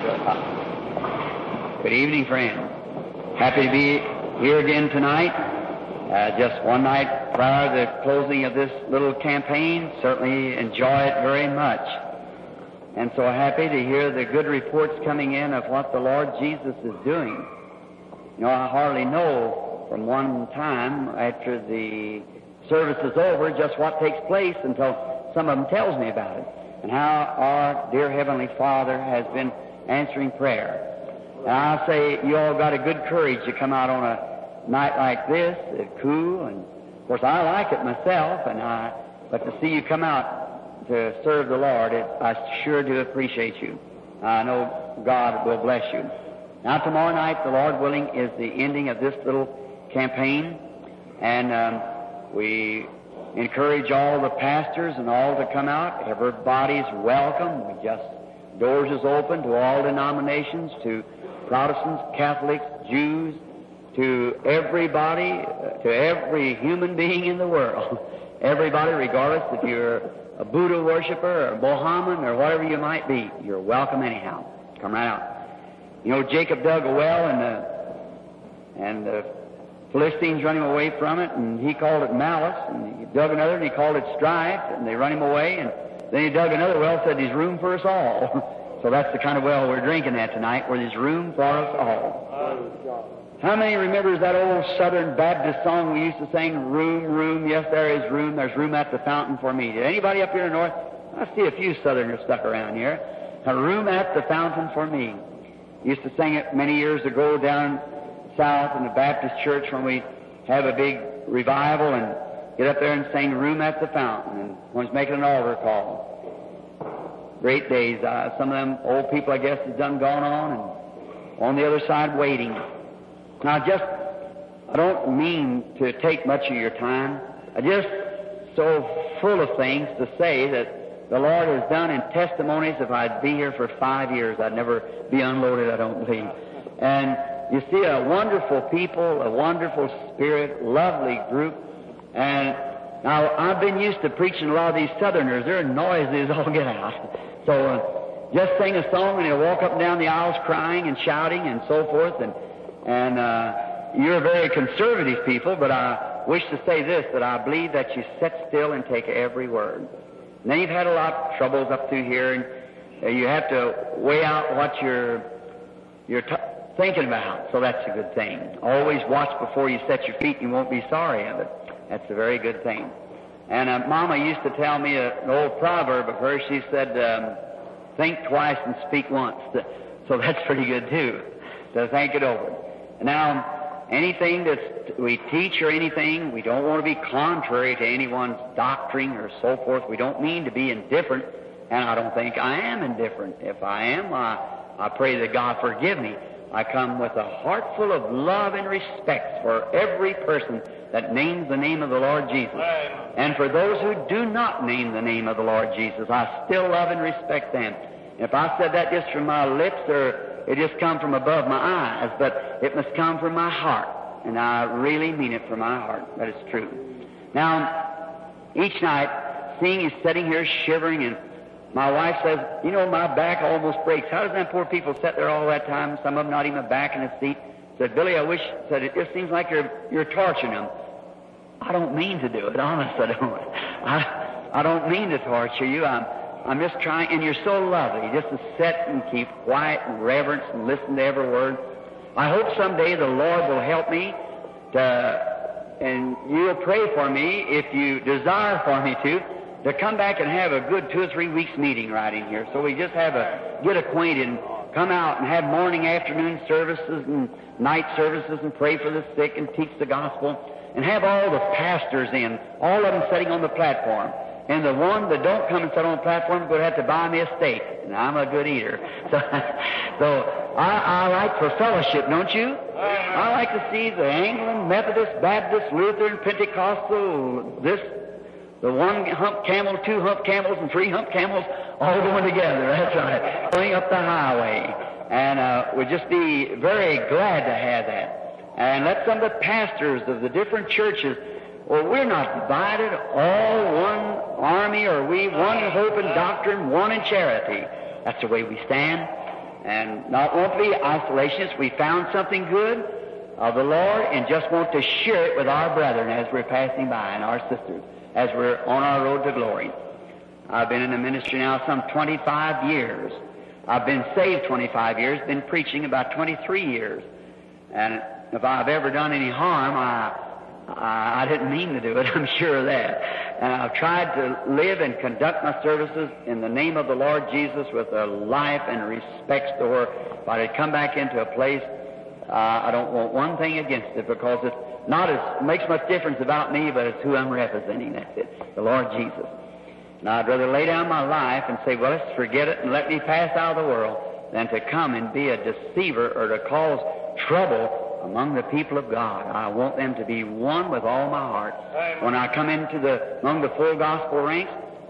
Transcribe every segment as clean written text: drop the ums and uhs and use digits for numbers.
Good evening, friends. Happy to be here again tonight. Just one night prior to the closing of this little campaign. Certainly enjoy it very much. And so happy to hear the good reports coming in of what the Lord Jesus is doing. You know, I hardly know from one time after the service is over just what takes place until some of them tells me about it and how our dear Heavenly Father has been answering prayer. And I say you all got a good courage to come out on a night like this. It's cool, and of course I like it myself, but to see you come out to serve the Lord, I sure do appreciate you. I know God will bless you. Now tomorrow night, the Lord willing, is the ending of this little campaign, and we encourage all the pastors and all to come out. Everybody's welcome. Doors is open to all denominations, to Protestants, Catholics, Jews, to everybody, to every human being in the world. Everybody, regardless if you're a Buddha worshiper or Mohammedan or whatever you might be, you're welcome anyhow. Come right out. You know, Jacob dug a well, and the Philistines run him away from it, and he called it malice, and he dug another, and he called it strife, and they run him away, and then he dug another well, said there's room for us all. So that's the kind of well we're drinking at tonight, where there's room for us all. How many remembers that old Southern Baptist song we used to sing, room, room, yes, there is room, there's room at the fountain for me? Did anybody up here in the north? I see a few Southerners stuck around here. A room at the fountain for me. Used to sing it many years ago down south in the Baptist church when we have a big revival and get up there and sing room at the fountain, and one's making an altar call. Great days. Some of them old people, I guess, has done gone on and on the other side waiting. Now, I don't mean to take much of your time. I just so full of things to say that the Lord has done in testimonies. If I'd be here for 5 years, I'd never be unloaded, I don't believe. And you see a wonderful people, a wonderful spirit, lovely group. And now, I've been used to preaching a lot of these Southerners. They're noisy as all get out. So just sing a song and they'll walk up and down the aisles crying and shouting and so forth. And you're very conservative people, but I wish to say this, that I believe that you sit still and take every word. And then you've had a lot of troubles up through here, and you have to weigh out what you're thinking about. So that's a good thing. Always watch before you set your feet, and you won't be sorry of it. That's a very good thing. And Mama used to tell me an old proverb of hers. She said, think twice and speak once. So that's pretty good, too, to think it over. Now, anything that we teach or anything, we don't want to be contrary to anyone's doctrine or so forth. We don't mean to be indifferent, and I don't think I am indifferent. If I am, I pray that God forgive me. I come with a heart full of love and respect for every person that names the name of the Lord Jesus. And for those who do not name the name of the Lord Jesus, I still love and respect them. If I said that just from my lips, or it just come from above my eyes, but it must come from my heart. And I really mean it from my heart. That is true. Now, each night, seeing he's sitting here shivering, and my wife says, you know, my back almost breaks. How does them poor people sit there all that time, some of them not even back in the seat? Said, Billy, I wish, said, it just seems like you're torturing them. I don't mean to do it, honest, I don't. I don't mean to torture you. I'm just trying, and you're so lovely, just to sit and keep quiet and reverence and listen to every word. I hope someday the Lord will help me and you'll pray for me if you desire for me to come back and have a good 2 or 3 weeks meeting right in here. So we just get acquainted and come out and have morning, afternoon services and night services and pray for the sick and teach the gospel and have all the pastors in, all of them sitting on the platform. And the one that don't come and sit on the platform is going to have to buy me a steak, and I'm a good eater. So I like for fellowship, don't you? I like to see the Anglican, Methodist, Baptist, Lutheran, Pentecostal, the one hump camel, 2 hump camels, and 3 hump camels all going together. That's right. Going up the highway. And we'd just be very glad to have that. And let some of the pastors of the different churches, well, we're not divided, all one army, or we one hope and doctrine, one in charity. That's the way we stand. and not want to be isolationists. We found something good of the Lord and just want to share it with our brethren as we're passing by and our sisters as we're on our road to glory. I've been in the ministry now some 25 years. I've been saved 25 years, been preaching about 23 years. And if I've ever done any harm, I didn't mean to do it, I'm sure of that. And I've tried to live and conduct my services in the name of the Lord Jesus with a life and respect to her. If I had come back into a place, I don't want one thing against it, because it's not as makes much difference about me, but it's who I'm representing. That's it, the Lord Jesus. And I'd rather lay down my life and say, well, let's forget it and let me pass out of the world, than to come and be a deceiver or to cause trouble among the people of God. I want them to be one with all my heart. When I come into among the full gospel ranks,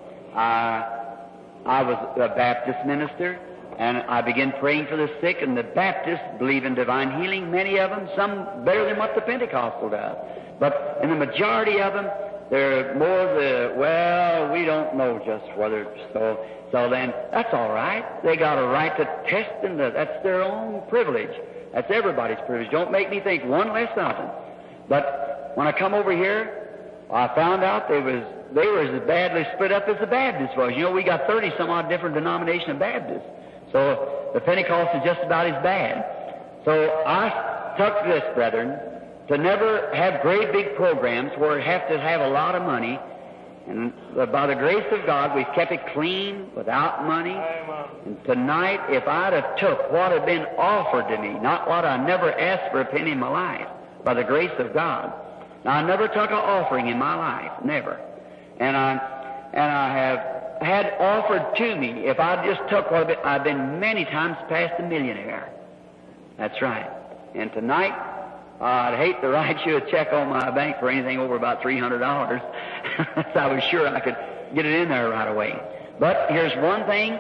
I was a Baptist minister, and I began praying for the sick, and the Baptists believe in divine healing, many of them, some better than what the Pentecostal does. But in the majority of them, they're more we don't know just whether it's so. So then, that's all right. They got a right to test, and that's their own privilege. That's everybody's privilege. Don't make me think one less something. But when I come over here, I found out they were as badly split up as the Baptists was. You know, we got 30-some-odd different denominations of Baptists. So the Pentecost is just about as bad. So I took this, brethren, to never have great big programs where it have to have a lot of money. And by the grace of God, we've kept it clean, without money. And tonight, if I'd have took what had been offered to me, not what I never asked for a penny in my life, by the grace of God. Now, I never took an offering in my life, never. And I have had offered to me, if I just took what I've been many times past a millionaire. That's right. And tonight, I'd hate to write you a check on my bank for anything over about $300. So I was sure I could get it in there right away. But here's one thing.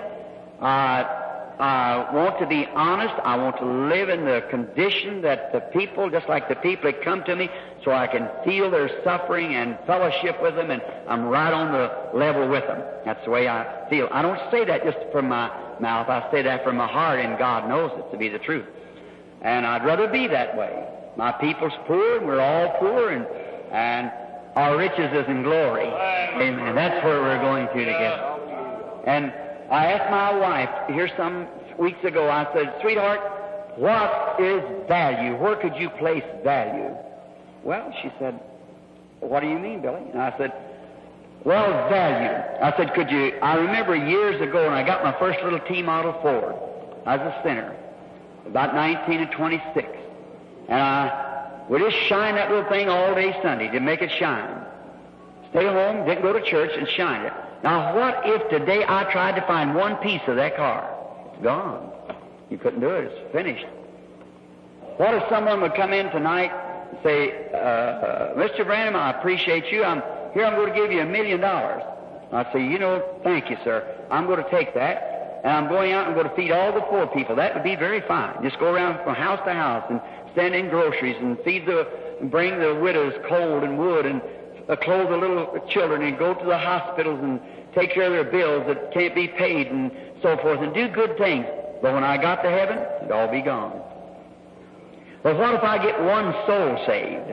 I want to be honest. I want to live in the condition that the people, just like the people that come to me, so I can feel their suffering and fellowship with them, and I'm right on the level with them. That's the way I feel. I don't say that just from my mouth. I say that from my heart, and God knows it to be the truth. And I'd rather be that way. My people's poor, and we're all poor, and our riches is in glory. Amen. That's where we're going to together. And I asked my wife here some weeks ago, I said, sweetheart, what is value? Where could you place value? Well, she said, what do you mean, Billy? And I said, well, value. I said, I remember years ago when I got my first little T Model Ford. I was a sinner, about 19 and 26. And I would just shine that little thing all day Sunday to make it shine. Stay home, didn't go to church, and shine it. Now, what if today I tried to find one piece of that car? It's gone. You couldn't do it. It's finished. What if someone would come in tonight and say, Mr. Branham, I appreciate you. I'm going to give you $1 million. I'd say, thank you, sir. I'm going to take that, and I'm going out and going to feed all the poor people. That would be very fine. Just go around from house to house and stand in groceries and bring the widows coal and wood and clothe the little children and go to the hospitals and take care of their bills that can't be paid and so forth and do good things. But when I got to heaven, it'd all be gone. Well, what if I get one soul saved?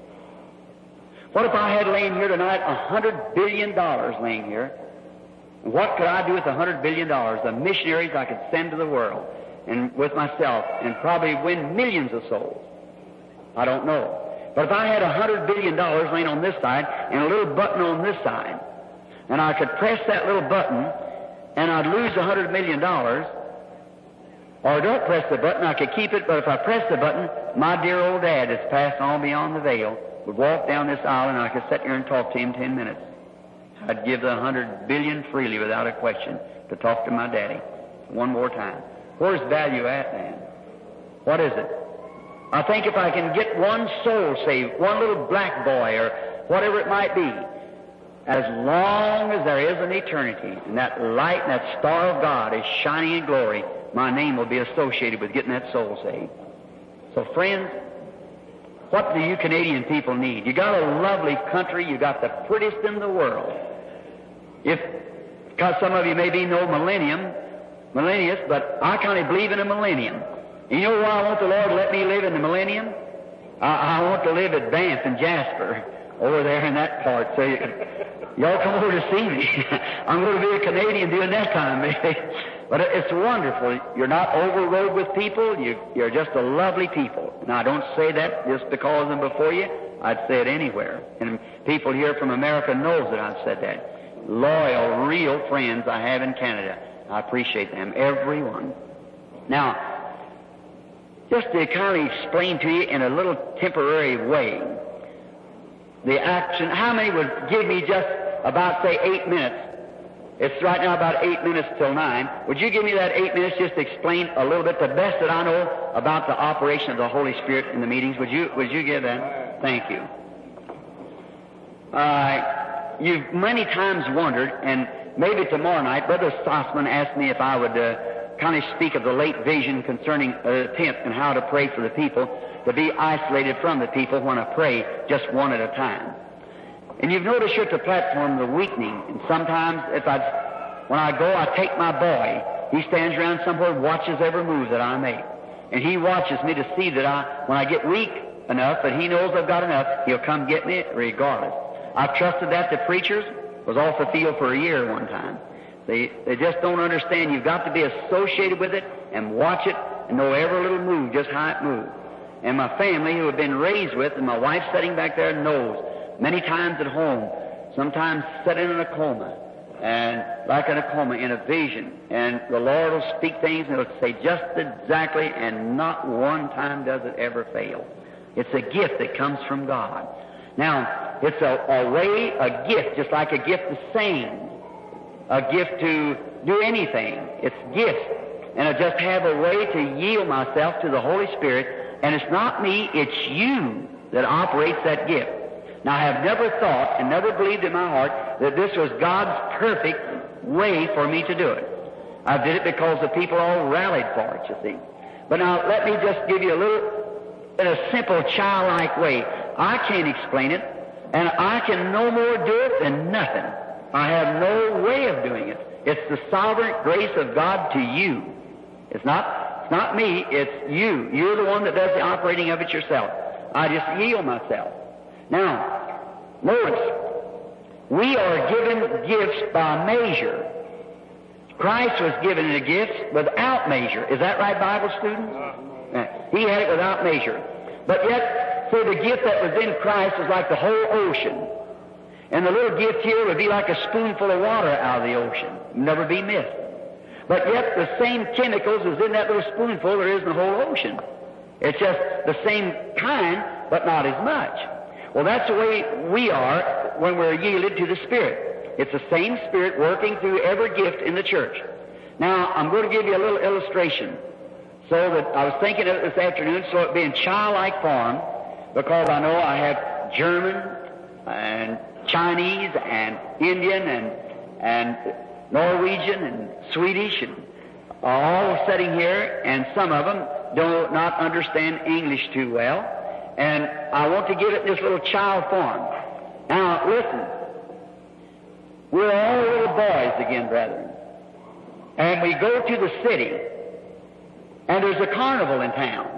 What if I had laying here tonight $100 billion laying here? What could I do with $100 billion? The missionaries I could send to the world and with myself and probably win millions of souls. I don't know. But if I had $100 billion laying on this side and a little button on this side, and I could press that little button and I'd lose $100 million, or don't press the button, I could keep it, but if I press the button, my dear old dad that's passed on beyond the veil would walk down this aisle and I could sit here and talk to him 10 minutes. I'd give the $100 billion freely without a question to talk to my daddy one more time. Where's value at, then? What is it? I think if I can get one soul saved, one little black boy or whatever it might be, as long as there is an eternity and that light and that star of God is shining in glory, my name will be associated with getting that soul saved. So, friends, what do you Canadian people need? You got a lovely country. You got the prettiest in the world. Because some of you maybe know millennium, millennials, but I kind of believe in a millennium. And you know why I want the Lord to let me live in the millennium? I want to live at Banff and Jasper, over there in that part. So y'all come over to see me. I'm going to be a Canadian during that time, maybe. But it's wonderful. You're not overrode with people. You're just a lovely people. Now, I don't say that just because I'm before you. I'd say it anywhere. And people here from America knows that I've said that. Loyal, real friends I have in Canada. I appreciate them, every one. Now, just to kind of explain to you in a little temporary way, the action, how many would give me just about, say, 8 minutes? It's right now about 8 minutes till 9. Would you give me that 8 minutes just to explain a little bit, the best that I know about the operation of the Holy Spirit in the meetings? Would you give that? Thank you. You've many times wondered, and maybe tomorrow night, Brother Stossman asked me if I would kind of speak of the late vision concerning tent and how to pray for the people, to be isolated from the people when I pray just one at a time. And you've noticed here at the platform the weakening. And sometimes when I go, I take my boy. He stands around somewhere and watches every move that I make. And he watches me to see that when I get weak enough, that he knows I've got enough, he'll come get me regardless. I've trusted that to preachers. Was off the field for a year one time. They just don't understand. You've got to be associated with it and watch it and know every little move, just how it moves. And my family, who have been raised with, and my wife sitting back there, knows. Many times at home, sometimes sitting in a coma, and like in a coma, in a vision, and the Lord will speak things and it'll say just exactly, and not one time does it ever fail. It's a gift that comes from God. Now, it's a gift, just like a gift to sing, a gift to do anything. It's gifts. And I just have a way to yield myself to the Holy Spirit, and it's not me, it's you that operates that gift. Now, I have never thought and never believed in my heart that this was God's perfect way for me to do it. I did it because the people all rallied for it, you see. But now, let me just give you a little, in a simple, childlike way. I can't explain it, and I can no more do it than nothing. I have no way of doing it. It's the sovereign grace of God to you. It's not me, it's you. You're the one that does the operating of it yourself. I just yield myself. Now, notice, we are given gifts by measure. Christ was given the gifts without measure. Is that right, Bible students? He had it without measure. But yet, so the gift that was in Christ was like the whole ocean. And the little gift here would be like a spoonful of water out of the ocean. Never be missed. But yet, the same chemicals as in that little spoonful there is in the whole ocean. It's just the same kind, but not as much. Well, that's the way we are when we're yielded to the Spirit. It's the same Spirit working through every gift in the church. Now, I'm going to give you a little illustration. So that I was thinking of it this afternoon, so it'd be in childlike form, because I know I have German and Chinese and Indian and Norwegian and Swedish and all sitting here, and some of them do not understand English too well. And I want to give it this little child form. Now, listen. We're all little boys again, brethren. And we go to the city, and there's a carnival in town.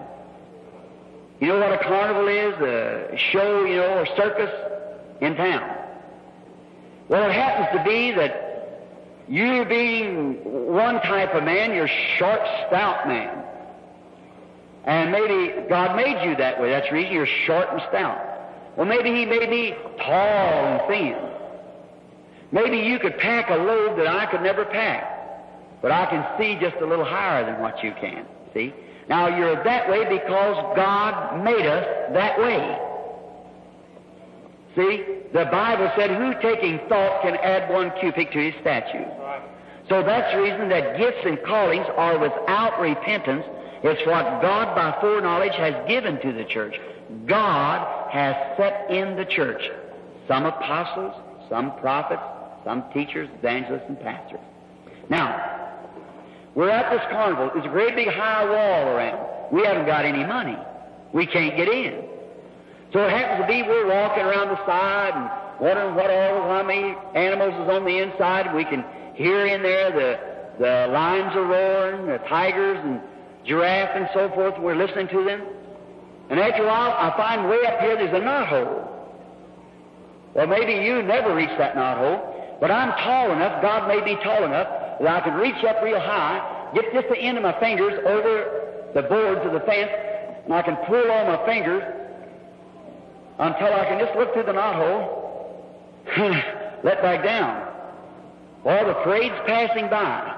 You know what a carnival is? A show, or circus in town. Well, it happens to be that you being one type of man, you're short, stout man. And maybe God made you that way. That's the reason you're short and stout. Well, maybe He made me tall and thin. Maybe you could pack a load that I could never pack. But I can see just a little higher than what you can. See? Now, you're that way because God made us that way. See? The Bible said, who taking thought can add 1 cubit to his stature? So that's the reason that gifts and callings are without repentance. It's what God by foreknowledge has given to the church. God has set in the church some apostles, some prophets, some teachers, evangelists, and pastors. Now, we're at this carnival. There's a great big high wall around. We haven't got any money. We can't get in. So it happens to be we're walking around the side and wondering how many animals is on the inside. We can hear in there the lions are roaring, the tigers and giraffe and so forth, we're listening to them. And after a while, I find way up here there's a knothole. Well, maybe you never reach that knothole, but I'm tall enough, God made me tall enough, that I can reach up real high, get just the end of my fingers over the boards of the fence, and I can pull all my fingers until I can just look through the knothole, let back down. Well, the parade's passing by.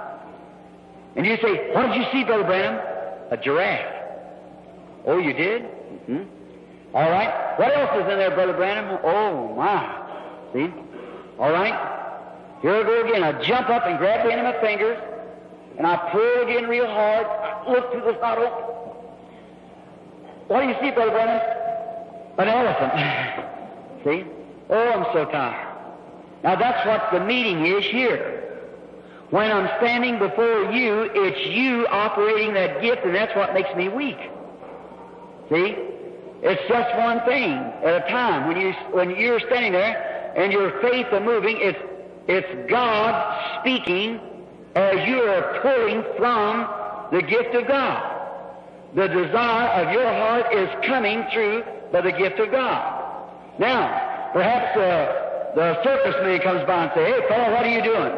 And you say, what did you see, Brother Branham? A giraffe. Oh, you did? Mm-hmm. All right. What else is in there, Brother Branham? Oh, my. See? All right. Here I go again. I jump up and grab the end of my fingers, and I pull again real hard. I look through this knothole. What do you see, Brother Branham? An elephant. See? Oh, I'm so tired. Now, that's what the meeting is here. When I'm standing before you, it's you operating that gift, and that's what makes me weak. See? It's just one thing at a time. When you're standing there and your faith is moving, it's God speaking as you are pulling from the gift of God. The desire of your heart is coming through by the gift of God. Now, perhaps the circus man comes by and says, hey, fellow, what are you doing?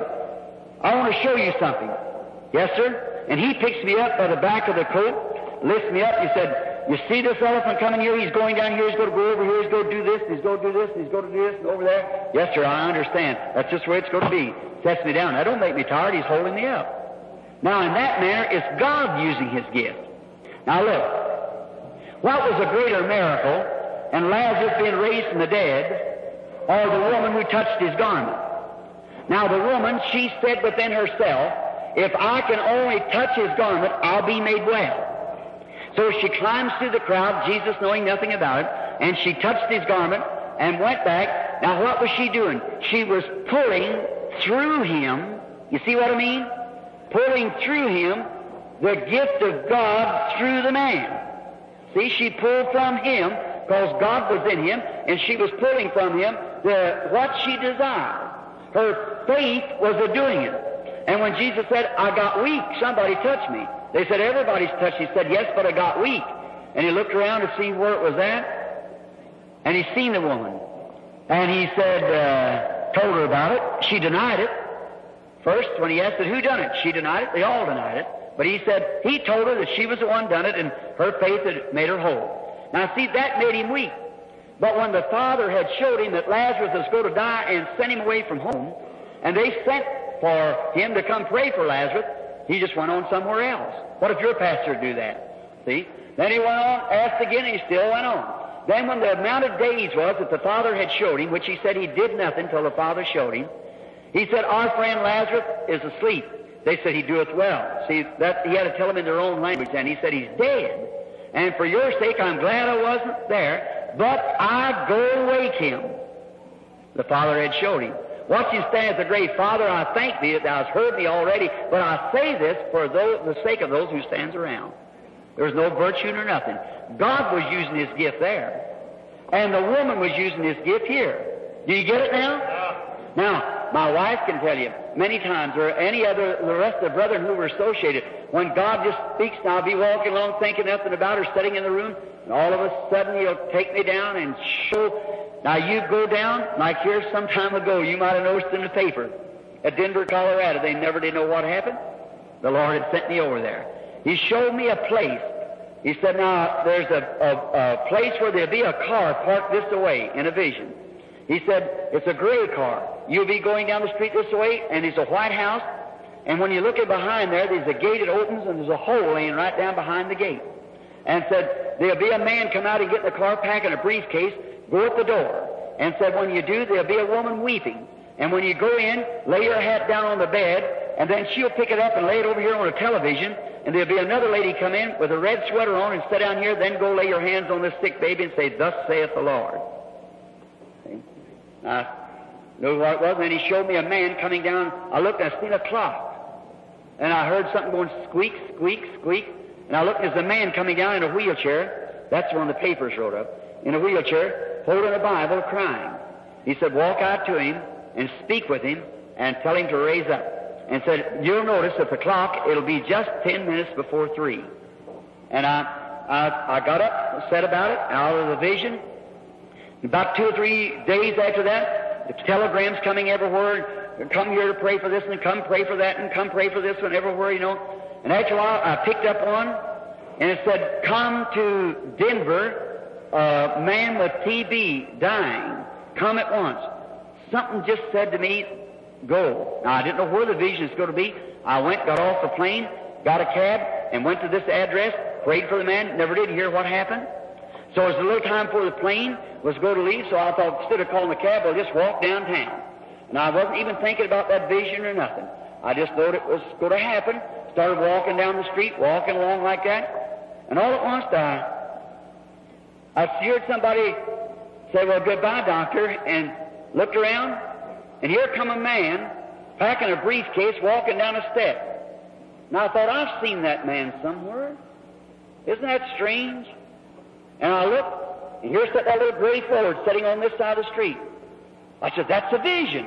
I want to show you something. Yes, sir? And he picks me up by the back of the coat, lifts me up, he said, you see this elephant coming here? He's going down here, he's going to go over here, he's going to do this, he's going to do this, he's going to do this, and over there. Yes, sir, I understand. That's just where it's going to be. Sets me down. That don't make me tired, he's holding me up. Now, in that manner, it's God using his gift. Now, look. What was a greater miracle, and Lazarus being raised from the dead, or the woman who touched his garment? Now, the woman, she said within herself, if I can only touch his garment, I'll be made well. So she climbs through the crowd, Jesus knowing nothing about it, and she touched his garment and went back. Now, what was she doing? She was pulling through him. You see what I mean? Pulling through him the gift of God through the man. See, she pulled from him because God was in him, and she was pulling from him what she desired. Her faith was a doing it. And when Jesus said, I got weak, somebody touched me. They said, everybody's touched. He said, yes, but I got weak. And he looked around to see where it was at, and he seen the woman. And he said, told her about it. She denied it. First, when he asked her, who done it? She denied it. They all denied it. But he said, he told her that she was the one done it, and her faith had made her whole. Now, see, that made him weak. But when the Father had showed him that Lazarus was going to die and sent him away from home, and they sent for him to come pray for Lazarus, he just went on somewhere else. What if your pastor would do that? See? Then he went on, asked again, and he still went on. Then when the amount of days was that the Father had showed him, which he said he did nothing till the Father showed him, he said, our friend Lazarus is asleep. They said, he doeth well. See, that he had to tell them in their own language, and he said, he's dead. And for your sake, I'm glad I wasn't there, but I go wake him. The Father had showed him. Watch him stand at the grave. Father, I thank thee that thou hast heard me already, but I say this for the sake of those who stands around. There was no virtue nor nothing. God was using his gift there, and the woman was using his gift here. Do you get it now? Now, my wife can tell you many times, or any other, the rest of the brethren who were associated, when God just speaks, now I'll be walking along thinking nothing about her, sitting in the room, and all of a sudden he'll take me down and show. Now you go down, like here some time ago, you might have noticed in the paper, at Denver, Colorado, they never did know what happened. The Lord had sent me over there. He showed me a place. He said, now there's a place where there'll be a car parked this way in a vision. He said, it's a gray car. You'll be going down the street this way, and it's a white house, and when you look at behind there, there's a gate that opens, and there's a hole laying right down behind the gate. And said, there'll be a man come out and get in the car, packing a briefcase, go at the door. And said, when you do, there'll be a woman weeping. And when you go in, lay your hat down on the bed, and then she'll pick it up and lay it over here on a television, and there'll be another lady come in with a red sweater on and sit down here, then go lay your hands on this sick baby and say, thus saith the Lord. See? I knew what it was, and then he showed me a man coming down. I looked and I seen a clock. And I heard something going squeak, squeak, squeak. And I looked, and there's a man coming down in a wheelchair. That's when the papers wrote up. In a wheelchair, holding a Bible, crying. He said, walk out to him and speak with him and tell him to raise up. and said, you'll notice at the clock it'll be just 10 minutes before 3. And I got up, said about it, out of the vision. About 2 or 3 days after that, the telegrams coming everywhere, come here to pray for this, and come pray for that, and come pray for this one everywhere, you know. And after a while, I picked up one, and it said, come to Denver, a man with TB dying. Come at once. Something just said to me, go. Now, I didn't know where the vision is going to be. I went, got off the plane, got a cab, and went to this address, prayed for the man, never did hear what happened. So it was a little time before the plane was going to leave, so I thought instead of calling the cab, I'll just walk downtown. And I wasn't even thinking about that vision or nothing. I just thought it was going to happen. Started walking down the street, walking along like that. And all at once, I heard somebody say, well, goodbye, doctor, and looked around, and here come a man packing a briefcase walking down a step. And I thought, I've seen that man somewhere. Isn't that strange? And I looked, and here sat that little gray Ford sitting on this side of the street. I said, that's a vision.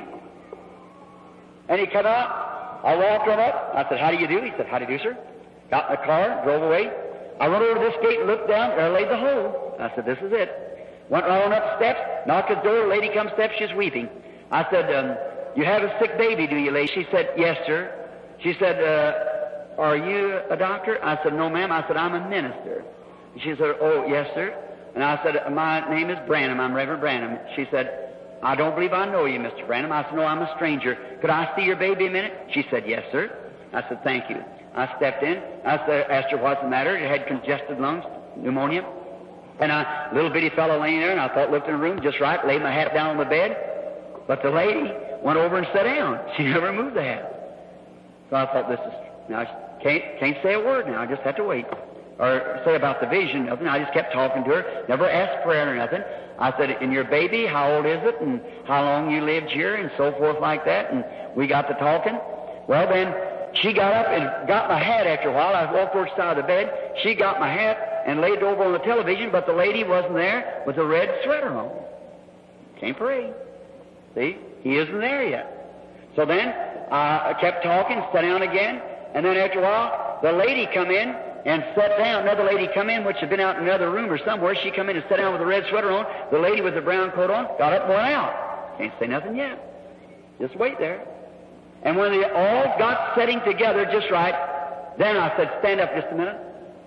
And he come out. I walked on up. I said, how do you do? He said, how do you do, sir? Got in the car, drove away. I went over to this gate and looked down. There laid the hole. I said, this is it. Went right on up the steps, knocked at the door. The lady comes steps. She's weeping. I said, you have a sick baby, do you, lady? She said, yes, sir. She said, are you a doctor? I said, no, ma'am. I said, I'm a minister. She said, oh, yes, sir. And I said, my name is Branham. I'm Reverend Branham. She said, I don't believe I know you, Mr. Branham. I said, no, I'm a stranger. Could I see your baby a minute? She said, yes, sir. I said, thank you. I stepped in. I asked her what's the matter. It had congested lungs, pneumonia. And a little bitty fellow laying there, and I thought, looked in the room just right, laid my hat down on the bed. But the lady went over and sat down. She never moved the hat. So I thought, this is, now I can't say a word now. I just have to wait. Or say about the vision, nothing. I just kept talking to her, never asked prayer or nothing. I said, and your baby, how old is it, and how long you lived here, and so forth like that, and we got to talking. Well, then, she got up and got my hat after a while. I walked over to the side of the bed. She got my hat and laid it over on the television, but the lady wasn't there with a red sweater on. Can't pray. See? He isn't there yet. So then, I kept talking, sat down again, and then after a while, the lady come in and sat down. Another lady come in, which had been out in another room or somewhere. She come in and sat down with a red sweater on. The lady with the brown coat on got up and went out. Can't say nothing yet. Just wait there. And when they all got sitting together just right, then I said, stand up just a minute.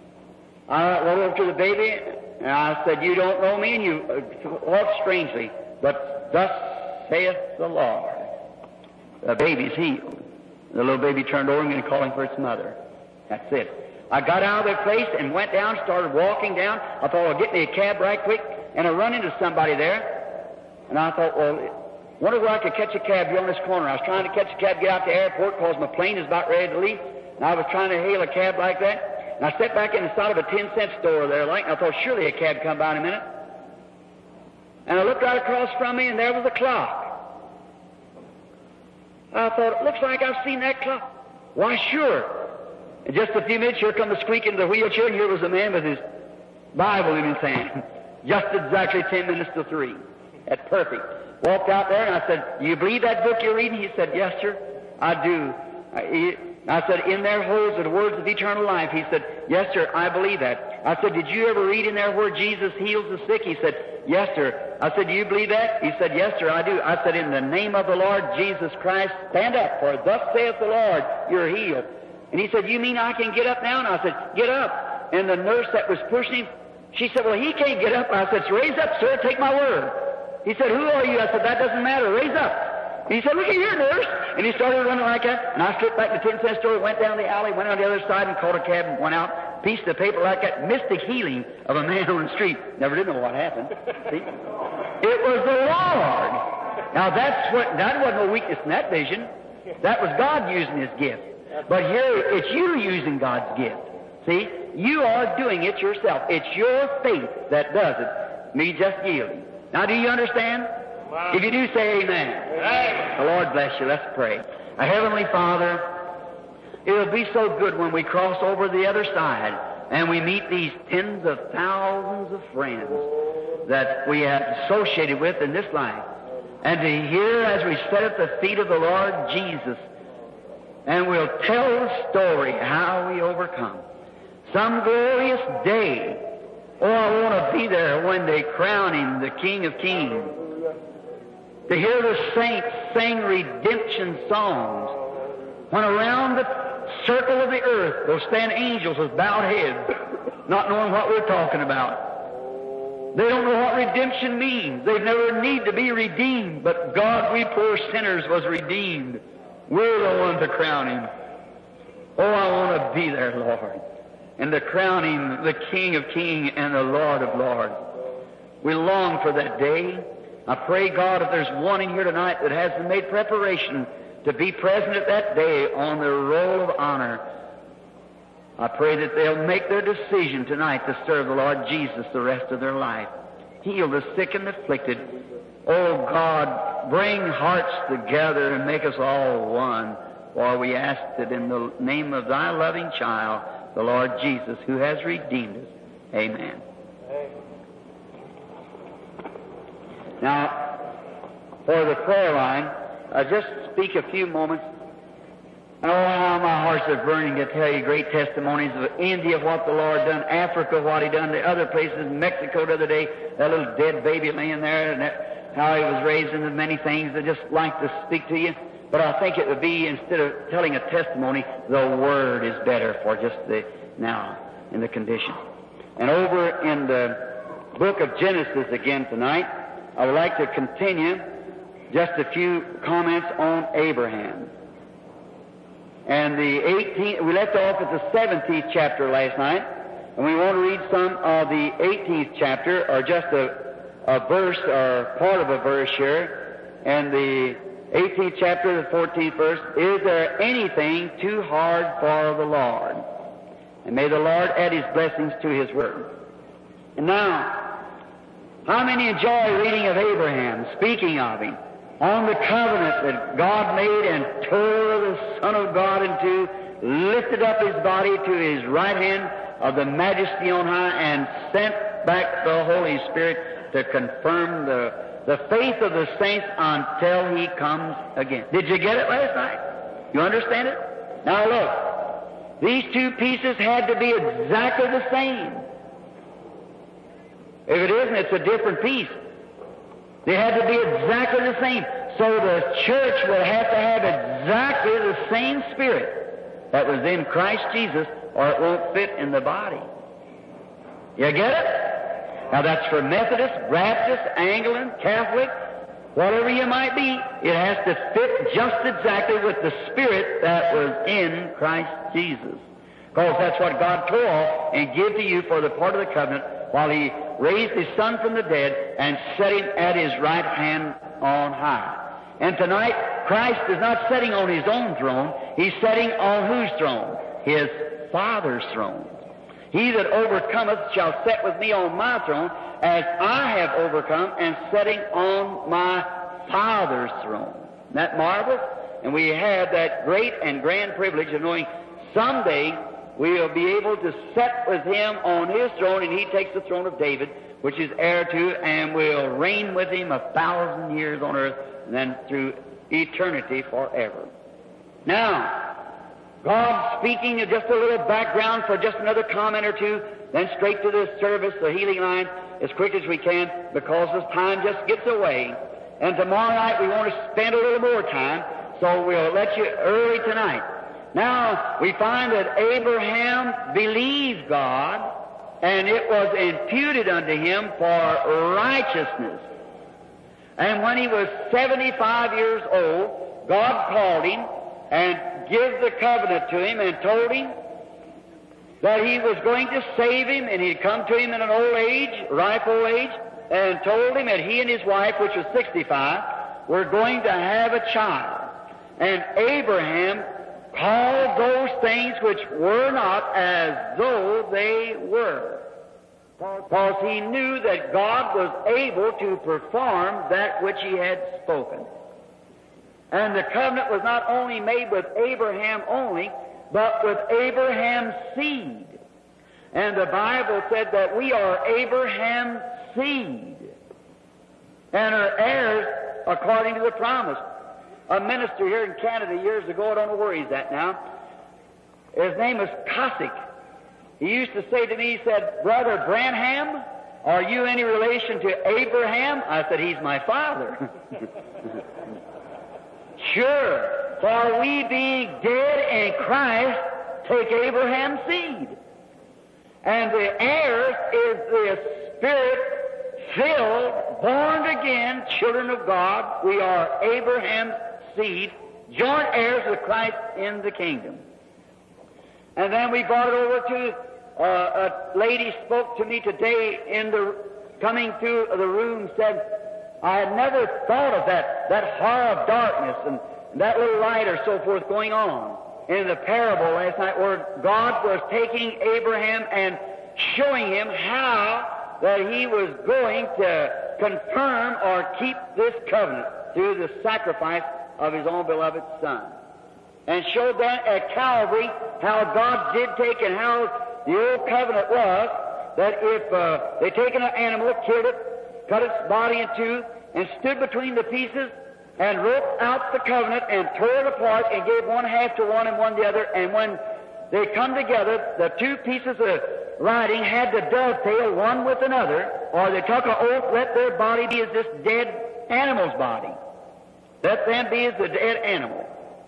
I went over to the baby, and I said, you don't know me, and you walk strangely, but thus saith the Lord. The baby's healed. The little baby turned over and calling for its mother. That's it. I got out of that place and went down, started walking down. I thought, I'll get me a cab right quick, and I run into somebody there. And I thought, well, wonder where I could catch a cab here on this corner. I was trying to catch a cab, get out to the airport, because my plane is about ready to leave. And I was trying to hail a cab like that. And I stepped back in the side of a 10-cent store there, like, and I thought, surely a cab come by in a minute. And I looked right across from me, and there was a clock. I thought, it looks like I've seen that clock. Why, sure. In just a few minutes, here come the squeak into the wheelchair, and here was a man with his Bible in his hand. Just exactly 10 minutes to 3. That's perfect. Walked out there, and I said, do you believe that book you're reading? He said, yes, sir, I do. I said, in there holds the words of eternal life. He said, yes, sir, I believe that. I said, did you ever read in there where Jesus heals the sick? He said, yes, sir. I said, do you believe that? He said, yes, sir, I do. I said, in the name of the Lord Jesus Christ, stand up, for thus saith the Lord, you're healed. And he said, you mean I can get up now? And I said, get up. And the nurse that was pushing him, she said, well, he can't get up. I said, raise up, sir, take my word. He said, who are you? I said, that doesn't matter, raise up. And he said, look at here, nurse. And he started running like that. And I slipped back to the 10-cent store, went down the alley, went on the other side and caught a cab and went out. Piece of paper like that. Mystic healing of a man on the street. Never did know what happened. See? It was the Lord. Now that wasn't no weakness in that vision. That was God using His gift. But here, it's you using God's gift. See? You are doing it yourself. It's your faith that does it. Me just yielding. Now do you understand? Wow. If you do, say amen. Amen. The Lord bless you. Let's pray. Our Heavenly Father, it will be so good when we cross over the other side and we meet these tens of thousands of friends that we have associated with in this life. And to hear as we sit at the feet of the Lord Jesus, and we'll tell the story how we overcome. Some glorious day. Oh, I want to be there when they crown Him the King of Kings. To hear the saints sing redemption songs. When around the circle of the earth there'll stand angels with bowed heads, not knowing what we're talking about. They don't know what redemption means. They never need to be redeemed. But God, we poor sinners, was redeemed. We're the ones to crown Him. Oh, I want to be there, Lord, and to crown Him the King of Kings and the Lord of Lords. We long for that day. I pray, God, if there's one in here tonight that hasn't made preparation to be present at that day on the roll of honor, I pray that they'll make their decision tonight to serve the Lord Jesus the rest of their life. Heal the sick and afflicted. Oh, God, bring hearts together and make us all one. For we ask it in the name of Thy loving child, the Lord Jesus, who has redeemed us. Amen. Now, for the prayer line, I'll just speak a few moments. Oh, how my hearts are burning to tell you great testimonies of India, what the Lord done, Africa, what He done, the other places, Mexico the other day, that little dead baby laying there, and how he was raised into many things. I just like to speak to you. But I think it would be, instead of telling a testimony, the Word is better for just the now in the condition. And over in the book of Genesis again tonight, I would like to continue just a few comments on Abraham. And we left off at the 17th chapter last night, and we want to read some of the 18th chapter, or just a verse, or part of a verse here. And the 18th chapter, the 14th verse, is there anything too hard for the Lord? And may the Lord add His blessings to His word. And now, how many enjoy reading of Abraham, speaking of him, on the covenant that God made and tore the Son of God into, lifted up His body to His right hand of the Majesty on high, and sent back the Holy Spirit to confirm the faith of the saints until He comes again? Did you get it last night? You understand it? Now look, these two pieces had to be exactly the same. If it isn't, it's a different piece. They had to be exactly the same. So the church will have to have exactly the same spirit that was in Christ Jesus, or it won't fit in the body. You get it? Now that's for Methodist, Baptist, Anglican, Catholic, whatever you might be. It has to fit just exactly with the spirit that was in Christ Jesus. Because that's what God tore and gave to you for the part of the covenant, while He raised His Son from the dead and set Him at His right hand on high. And tonight, Christ is not sitting on His own throne. He's sitting on whose throne? His Father's throne. He that overcometh shall sit with me on my throne, as I have overcome and sitting on my Father's throne. Isn't that marvelous? And we have that great and grand privilege of knowing someday we'll be able to sit with Him on His throne, and He takes the throne of David, which is heir to, and will reign with Him 1,000 years on earth, and then through eternity forever. Now, God speaking, just a little background for just another comment or two, then straight to the service, the healing line, as quick as we can, because this time just gets away. And tomorrow night we want to spend a little more time, so we'll let you early tonight. Now, we find that Abraham believed God, and it was imputed unto him for righteousness. And when he was 75 years old, God called him and gave the covenant to him and told him that He was going to save him, and He'd come to him in an old age, ripe old age, and told him that he and his wife, which was 65, were going to have a child. And Abraham called those things which were not as though they were, because he knew that God was able to perform that which He had spoken. And the covenant was not only made with Abraham only, but with Abraham's seed. And the Bible said that we are Abraham's seed and are heirs according to the promise. a minister here in Canada years ago. I don't know where he's at now. His name was Cossack. He used to say to me, he said, "Brother Branham, are you any relation to Abraham?" I said, "He's my father." "Sure, for we being dead in Christ take Abraham's seed. And the heir is the Spirit-filled, born-again children of God. We are Abraham's seed, joint heirs with Christ in the kingdom." And then we brought it over to a lady spoke to me today coming through the room, said, "I had never thought of that horror of darkness and that little light or so forth going on in the parable last night where God was taking Abraham and showing him how that he was going to confirm or keep this covenant through the sacrifice of his own beloved Son. And showed that at Calvary how God did take and how the old covenant was that if they taken an animal, killed it, cut its body in two, and stood between the pieces and roped out the covenant and tore it apart and gave one half to one and one the other, and when they come together, the two pieces of writing had to dovetail one with another, or they took an oath, let their body be as this dead animal's body. Let them be as the dead animal.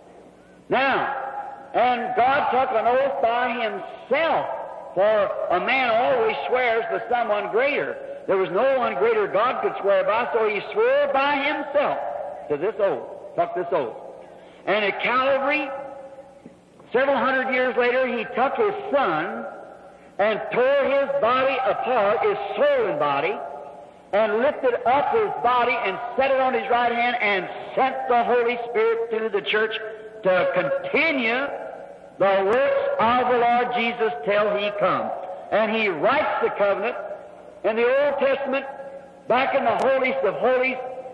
Now, and God took an oath by himself, for a man always swears by someone greater. There was no one greater God could swear by, so he swore by himself to this oath, took this oath. And at Calvary, several hundred years later, he took his Son and tore his body apart, his soul and body, and lifted up his body and set it on his right hand and sent the Holy Spirit to the church to continue the works of the Lord Jesus till he comes. And he writes the covenant. In the Old Testament, back in the holiest of holies,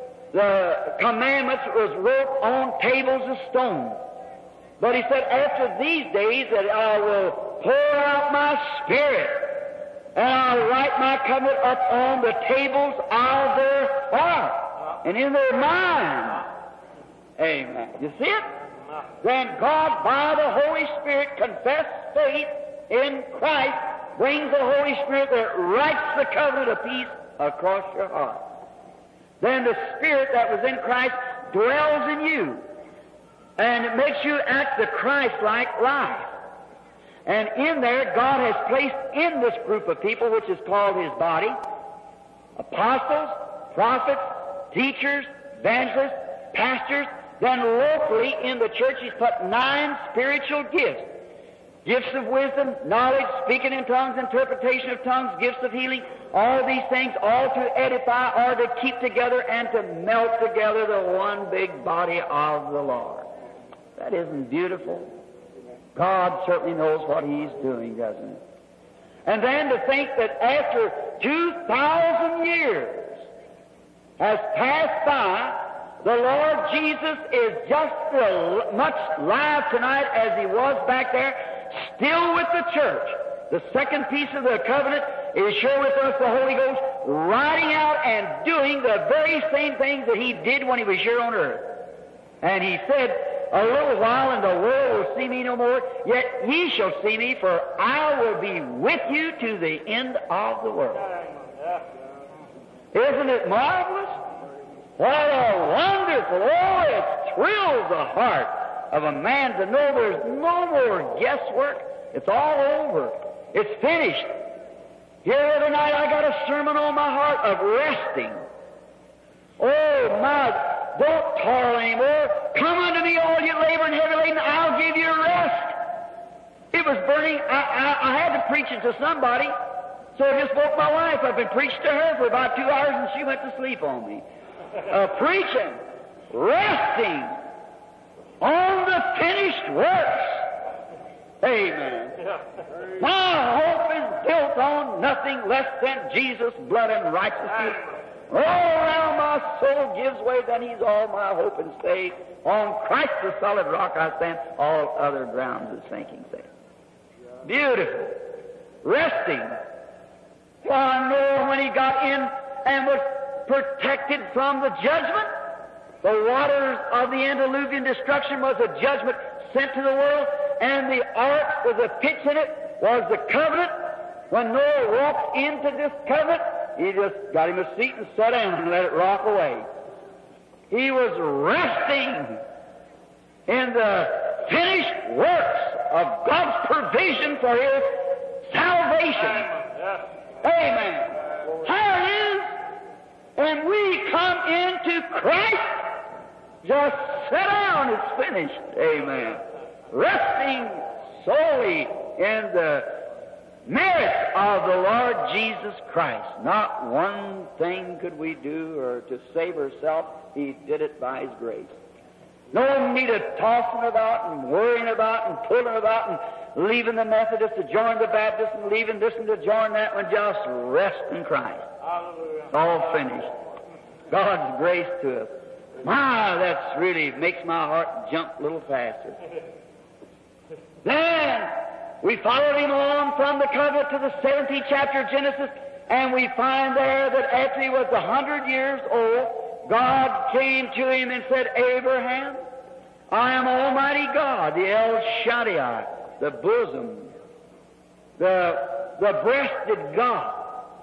the commandments was wrote on tables of stone. But he said, after these days that I will pour out my Spirit, and I'll write my covenant up on the tables of their heart and in their mind. Amen. You see it? Then God, by the Holy Spirit, confessed faith in Christ, brings the Holy Spirit that writes the covenant of peace across your heart. Then the Spirit that was in Christ dwells in you, and it makes you act the Christ-like life. And in there, God has placed in this group of people, which is called His body, apostles, prophets, teachers, evangelists, pastors. Then locally in the church, He's put 9 spiritual gifts. Gifts of wisdom, knowledge, speaking in tongues, interpretation of tongues, gifts of healing, all these things, all to edify or to keep together and to melt together the one big body of the Lord. That isn't beautiful? God certainly knows what He's doing, doesn't He? And then to think that after 2,000 years has passed by, the Lord Jesus is just as much live tonight as He was back there, still with the church. The second piece of the covenant is sure with us the Holy Ghost, writing out and doing the very same things that He did when He was here on earth. And He said, a little while and the world will see me no more, yet ye shall see me, for I will be with you to the end of the world. Isn't it marvelous? What a wonderful, it thrills the heart of a man to know there's no more guesswork. It's all over. It's finished. Here tonight I got a sermon on my heart of resting. Oh my, don't toil anymore. Come unto me, all you labor and heavy laden, I'll give you rest. It was burning. I had to preach it to somebody, so I just woke my wife up and preached to her for about 2 hours, and she went to sleep on me. Preaching, resting on the finished works. Amen. My hope is built on nothing less than Jesus' blood and righteousness. Oh, now my soul gives way, then He's all my hope and stay. On Christ the solid rock I stand, all other grounds is sinking sand. Beautiful. Resting. Well, I know when He got in and was protected from the judgment, The waters of the antediluvian destruction was a judgment sent to the world, and the ark with the pitch in it was the covenant. When Noah walked into this covenant, he just got him a seat and sat down and let it rock away. He was resting in the finished works of God's provision for his salvation. Amen. There it is. And we come into Christ, just sit down, it's finished. Amen. Resting solely in the merits of the Lord Jesus Christ. Not one thing could we do or to save ourselves. He did it by His grace. No need of tossing about and worrying about and pulling about and leaving the Methodist to join the Baptist and leaving this one to join that one. Just rest in Christ. It's all finished. God's grace to us. My, that's really makes my heart jump a little faster. Then we followed him on from the covenant to the 17th chapter of Genesis, and we find there that after he was 100 years old, God came to him and said, Abraham, I am Almighty God, the El Shaddai, the bosom, the breasted God.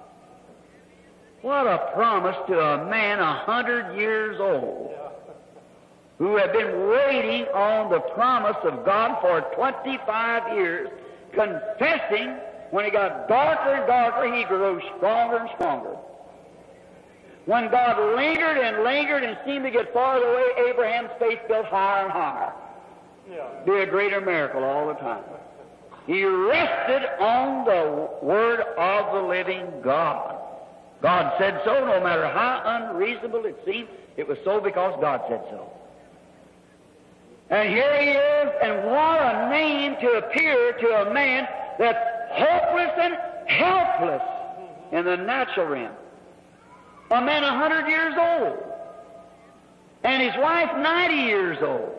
What a promise to a man 100 years old who had been waiting on the promise of God for 25 years, confessing. When it got darker and darker, he grew stronger and stronger. When God lingered and lingered and seemed to get farther away, Abraham's faith built higher and higher. Be a greater miracle all the time. He rested on the Word of the living God. God said so, no matter how unreasonable it seemed, it was so because God said so. And here he is, and what a name to appear to a man that's hopeless and helpless in the natural realm. A man 100 years old, and his wife 90 years old.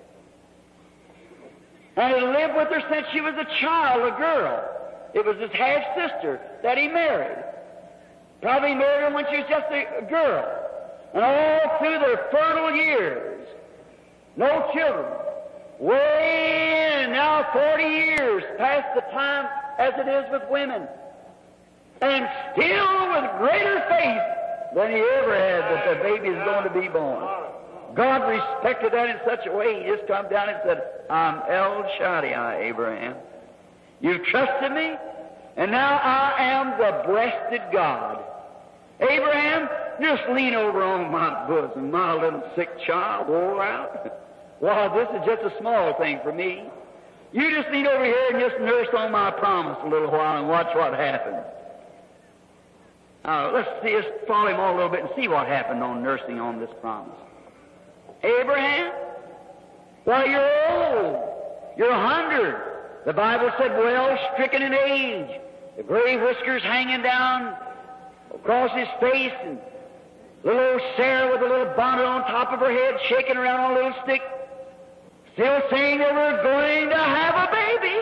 And he lived with her since she was a child, a girl. It was his half-sister that he married. Probably married her when she was just a girl. And all through their fertile years, no children. Way in, now 40 years past the time as it is with women. And still with greater faith than he ever had that the baby is going to be born. God respected that in such a way, he just come down and said, I'm El Shaddai, Abraham. You've trusted me, and now I am the breasted God. Abraham, just lean over on my bosom, my little sick child, wore out. Well, this is just a small thing for me. You just lean over here and just nurse on my promise a little while and watch what happens. Let's see, let's follow him on a little bit and see what happened on nursing on this promise. Abraham, well, you're old. You're 100. The Bible said, well, stricken in age. The gray whiskers hanging down across his face, and little old Sarah with a little bonnet on top of her head, shaking around on a little stick, still saying they were going to have a baby.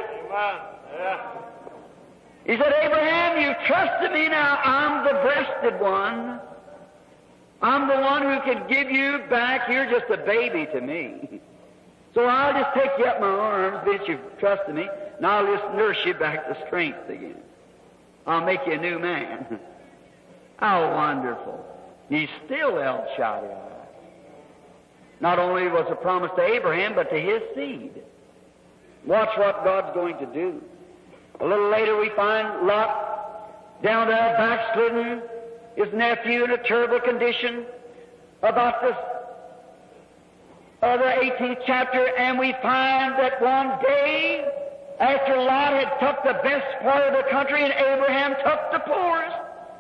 He said, Abraham, you've trusted me, now I'm the breasted one. I'm the one who can give you back. You're just a baby to me. So I'll just take you up my arms, since you've trusted me, and I'll just nurse you back to strength again. I'll make you a new man. How wonderful. He's still El Shaddai. Not only was a promise to Abraham, but to his seed. Watch what God's going to do. A little later we find Lot down there backslidden, his nephew in a terrible condition, about this other 18th chapter, and we find that one day, after Lot had took the best part of the country and Abraham took the poorest.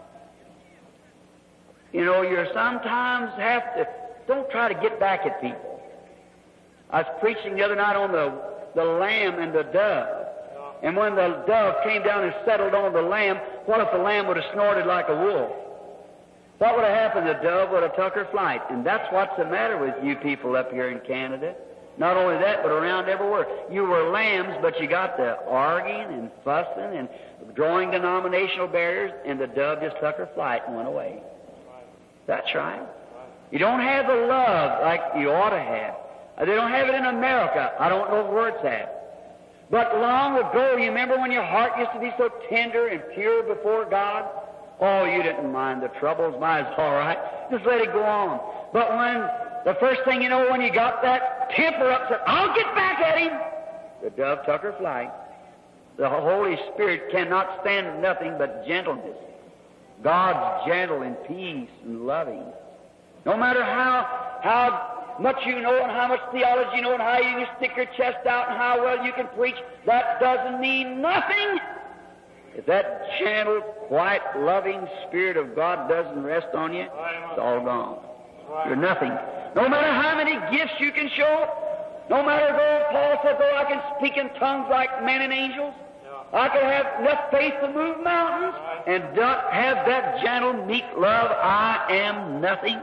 You know, you sometimes have to, don't try to get back at people. I was preaching the other night on the lamb and the dove. And when the dove came down and settled on the lamb, what if the lamb would have snorted like a wolf? What would have happened? The dove would have took her flight. And that's what's the matter with you people up here in Canada. Not only that, but around everywhere. You were lambs, but you got the arguing and fussing and drawing denominational barriers, and the dove just took her flight and went away. That's right. You don't have the love like you ought to have. They don't have it in America. I don't know where it's at. But long ago, you remember when your heart used to be so tender and pure before God? Oh, you didn't mind the troubles. Mine's all right. Just let it go on. But when the first thing you know, when you got that temper up, said, I'll get back at him, the dove took her flight. The Holy Spirit cannot stand nothing but gentleness. God's gentle and peace and loving. No matter how much you know and how much theology you know and how you can stick your chest out and how well you can preach, that doesn't mean nothing. If that gentle, quiet, loving Spirit of God doesn't rest on you, it's all gone. You're nothing. No matter how many gifts you can show, no matter though Paul said, though I can speak in tongues like men and angels, I can have enough faith to move mountains and not have that gentle, meek love, I am nothing.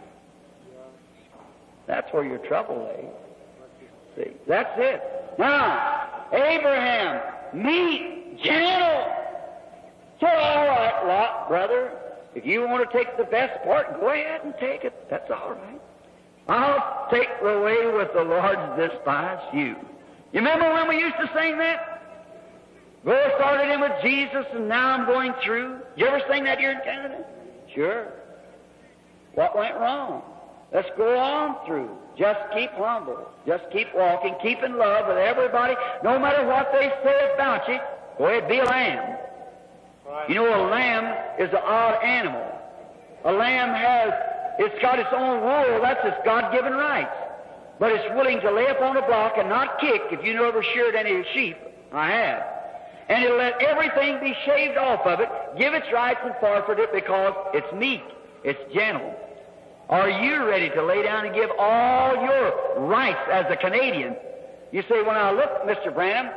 That's where your trouble lay. See, that's it. Now, Abraham, meek, gentle. So, all right, Lot, brother, if you want to take the best part, go ahead and take it. That's all right. I'll take the way with the Lord despise you. You remember when we used to sing that? Go started in with Jesus, and now I'm going through. You ever sing that here in Canada? Sure. What went wrong? Let's go on through. Just keep humble. Just keep walking. Keep in love with everybody. No matter what they say about you, go ahead, be a lamb. Right. You know, a lamb is an odd animal. A lamb it's got its own wool. That's its God-given rights. But it's willing to lay up on a block and not kick. If you never sheared any sheep, I have. And it'll let everything be shaved off of it, give its rights and forfeit it because it's meek, it's gentle. Are you ready to lay down and give all your rights as a Canadian? You say, well, now look, Mr. Branham,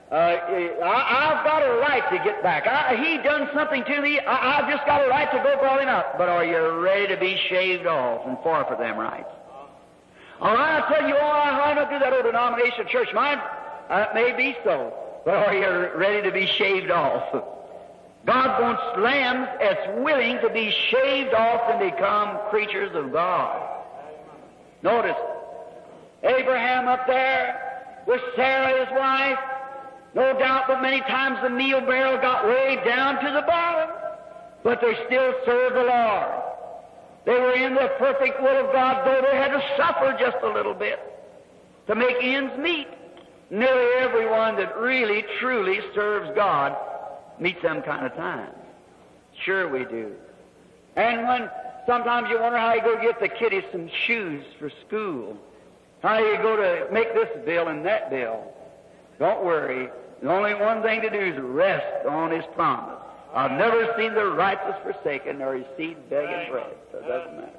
I've got a right to get back. He done something to me. I've just got a right to go call him out. But are you ready to be shaved off and forfeit them rights? All right, I tell you, I don't do that old denominational church. Mine, may be so. But are you ready to be shaved off? God wants lambs as willing to be shaved off and become creatures of God. Notice, Abraham up there with Sarah, his wife, no doubt that many times the meal barrel got way down to the bottom, but they still served the Lord. They were in the perfect will of God, though they had to suffer just a little bit to make ends meet. Nearly everyone that really, truly serves God meets them kind of times. Sure we do. And when sometimes you wonder how you go get the kiddies some shoes for school, how you go to make this bill and that bill. Don't worry. The only one thing to do is rest on His promise. I've never seen the righteous forsaken nor his seed begging bread. So it doesn't matter.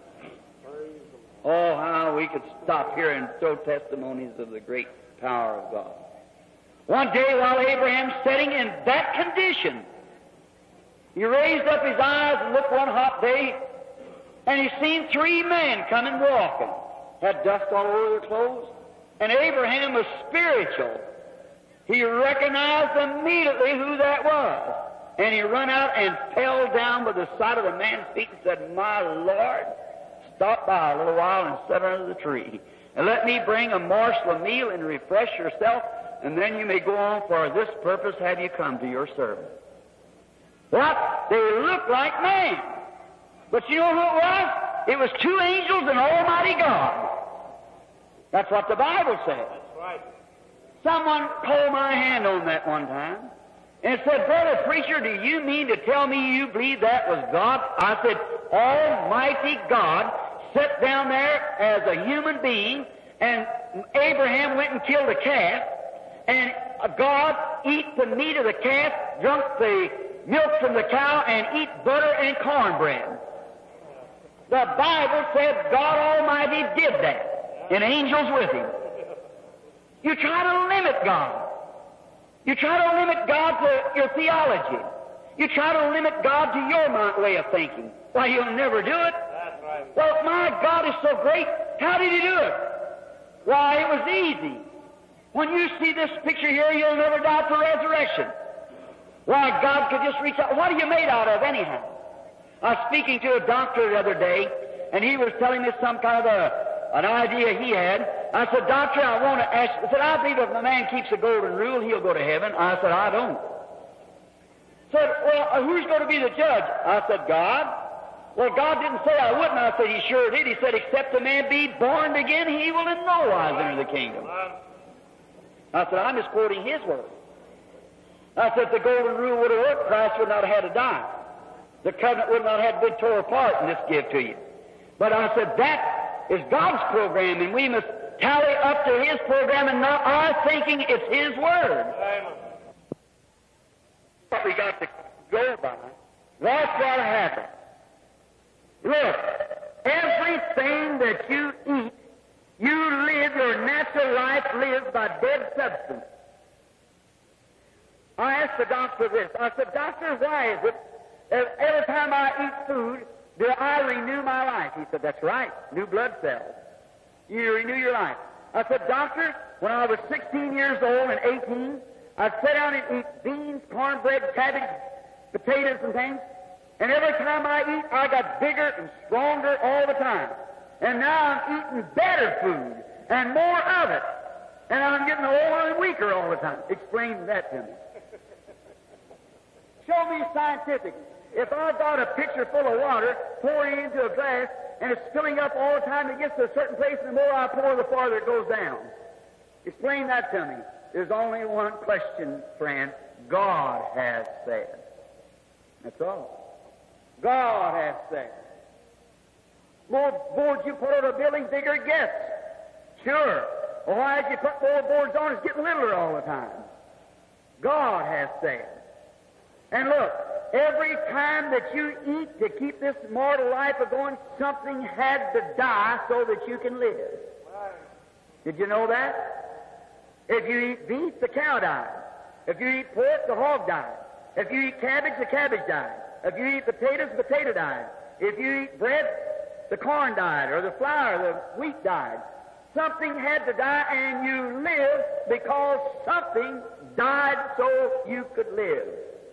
Oh, how we could stop here and throw testimonies of the great power of God. One day while Abraham's sitting in that condition, he raised up his eyes and looked one hot day, and he seen three men coming walking. Had dust all over their clothes. And Abraham was spiritual. He recognized immediately who that was. And he run out and fell down by the side of the man's feet and said, "My Lord, stop by a little while and sit under the tree. And let me bring a morsel of meal and refresh yourself, and then you may go on, for this purpose have you come to your servant." What? They looked like men. But you know who it was? It was two angels and Almighty God. That's what the Bible says. That's right. Someone called my hand on that one time and said, "Brother preacher, do you mean to tell me you believe that was God?" I said, Almighty God sat down there as a human being, and Abraham went and killed a calf, and God eat the meat of the calf, drunk the milk from the cow, and eat butter and cornbread. The Bible said God Almighty did that, and angels with Him. You try to limit God. You try to limit God to your theology. You try to limit God to your way of thinking. Why, you'll never do it. That's right. Well, my God is so great. How did He do it? Why, it was easy. When you see this picture here, you'll never doubt the resurrection. Why, God could just reach out. What are you made out of, anyhow? I was speaking to a doctor the other day, and he was telling me some kind of an idea he had. I said, Doctor, I want to ask you. I said, I believe if a man keeps the golden rule, he'll go to heaven. I said, I don't. Said, well, who's going to be the judge? I said, God. Well, God didn't say I wouldn't. I said, He sure did. He said, except a man be born again, he will in no wise enter the kingdom. I said, I'm just quoting His word. I said, if the golden rule would have worked, Christ would not have had to die. The covenant would not have been torn apart and just give to you. But I said, that is God's program, and we must tally up to His program and not our thinking it's His word. What we got to go by, what's going to happen? Look, everything that you eat, you live, your natural life lives by dead substance. I asked the doctor this. I said, Doctor, why is it that every time I eat food, do I renew my life? He said, that's right, new blood cells. You renew your life. I said, Doctor, when I was 16 years old and 18, I'd sit down and eat beans, cornbread, cabbage, potatoes and things, and every time I eat, I got bigger and stronger all the time. And now I'm eating better food and more of it, and I'm getting older and weaker all the time. Explain that to me. Show me scientific. If I've got a pitcher full of water pouring into a glass and it's filling up all the time, it gets to a certain place, and the more I pour, the farther it goes down. Explain that to me. There's only one question, friend. God has said. That's all. God has said. More boards you put on a building, bigger it gets. Sure. Well, why did you put more boards on? It's getting littler all the time. God has said. And look, every time that you eat to keep this mortal life going, something had to die so that you can live. Did you know that? If you eat beef, the cow died. If you eat pork, the hog died. If you eat cabbage, the cabbage died. If you eat potatoes, the potato died. If you eat bread, the corn died, or the flour, the wheat died. Something had to die, and you live because something died so you could live.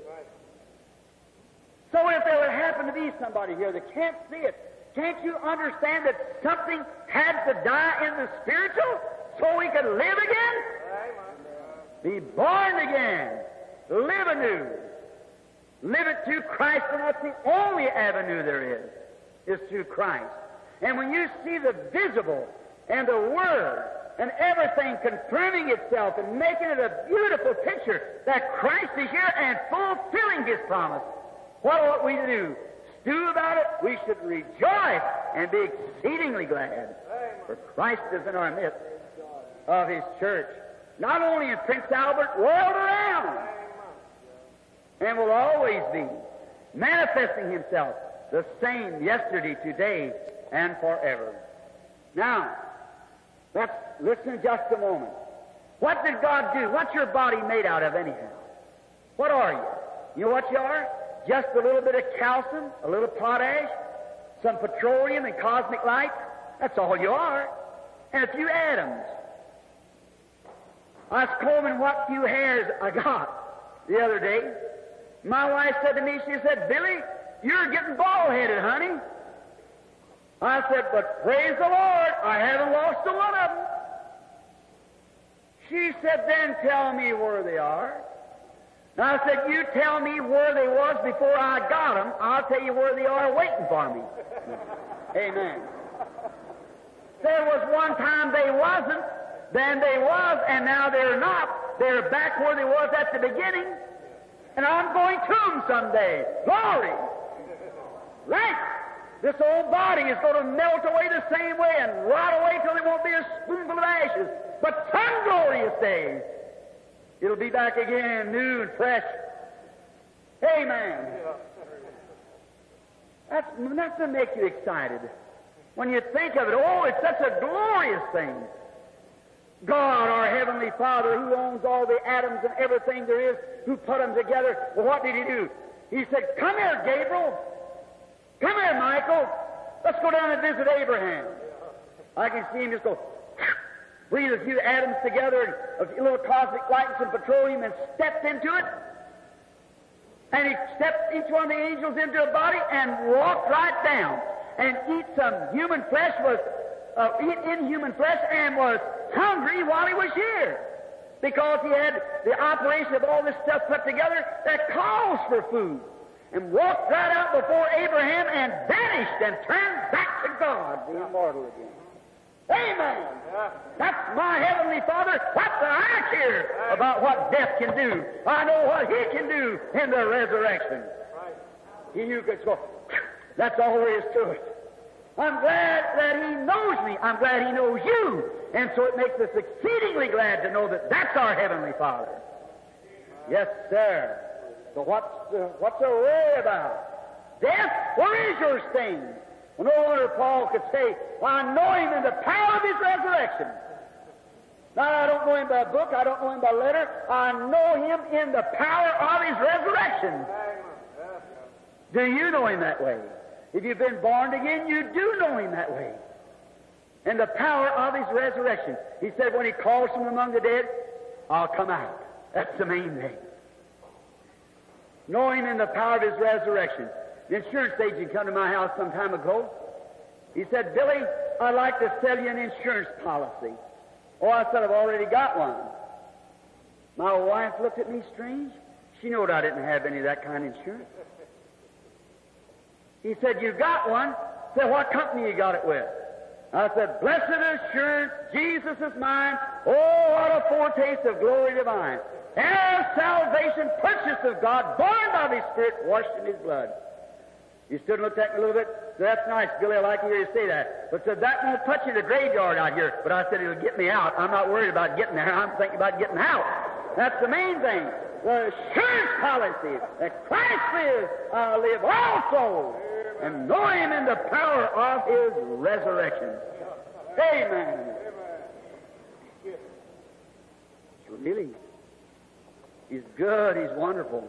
So if there would happen to be somebody here that can't see it, can't you understand that something had to die in the spiritual so we could live again? Be born again. Live anew. Live it through Christ, and that's the only avenue there is through Christ. And when you see the visible and the Word and everything confirming itself and making it a beautiful picture that Christ is here and fulfilling His promise, what ought we to do? Stew about it. We should rejoice and be exceedingly glad. For Christ is in our midst of His church, not only in Prince Albert, world around, and will always be manifesting Himself the same yesterday, today, and forever. Now, let's listen just a moment. What did God do? What's your body made out of anyhow? What are you? You know what you are? Just a little bit of calcium, a little potash, some petroleum and cosmic light. That's all you are. And a few atoms. I was combing what few hairs I got the other day. My wife said to me, she said, Billy, you're getting bald-headed, honey. I said, but praise the Lord, I haven't lost a one of them. She said, then tell me where they are. And I said, you tell me where they was before I got them. I'll tell you where they are waiting for me. Amen. There was one time they wasn't, then they was, and now they're not. They're back where they was at the beginning. And I'm going to them someday. Glory! Right? This old body is going to melt away the same way and rot away till there won't be a spoonful of ashes. But some glorious days, it'll be back again, new and fresh. Amen. That's enough to make you excited. When you think of it, oh, it's such a glorious thing. God, our Heavenly Father, who owns all the atoms and everything there is, who put them together, well, what did He do? He said, come here, Gabriel. Come here, Michael. Let's go down and visit Abraham. I can see him just go, breathe a few atoms together, and a little cosmic light and some petroleum, and stepped into it. And he stepped each one of the angels into a body and walked right down. and eat some human flesh, eat in human flesh, and was hungry while he was here. Because he had the operation of all this stuff put together that calls for food. And walked right out before Abraham and vanished and turned back to God, the immortal again. Amen. That's my Heavenly Father. What do I care about what death can do? I know what He can do in the resurrection. He knew could go. That's all there is to it. I'm glad that He knows me. I'm glad He knows you. And so it makes us exceedingly glad to know that that's our Heavenly Father. Yes, sir. So what's the worry about? Death, where is your sting? Well, no wonder Paul could say, well, I know Him in the power of His resurrection. Now, I don't know Him by book, I don't know Him by letter, I know Him in the power of His resurrection. Do you know Him that way? If you've been born again, you do know Him that way. In the power of His resurrection. He said, when He calls from among the dead, I'll come out. That's the main thing. Know Him in the power of His resurrection. The insurance agent came to my house some time ago. He said, Billy, I'd like to sell you an insurance policy. Oh, I said, I've already got one. My wife looked at me strange. She knew I didn't have any of that kind of insurance. He said, you got one? I said, what company you got it with? I said, blessed assurance, Jesus is mine. Oh, what a foretaste of glory divine. And salvation, purchased of God, born by His Spirit, washed in His blood. He stood and looked at me a little bit. Said, that's nice, Billy, I like to hear you say that. But said, that won't touch you the graveyard out here. But I said, it'll get me out. I'm not worried about getting there. I'm thinking about getting out. That's the main thing. The assurance policy that Christ lives, I'll live also. And know Him in the power of His resurrection. Amen. Really, He's good, He's wonderful.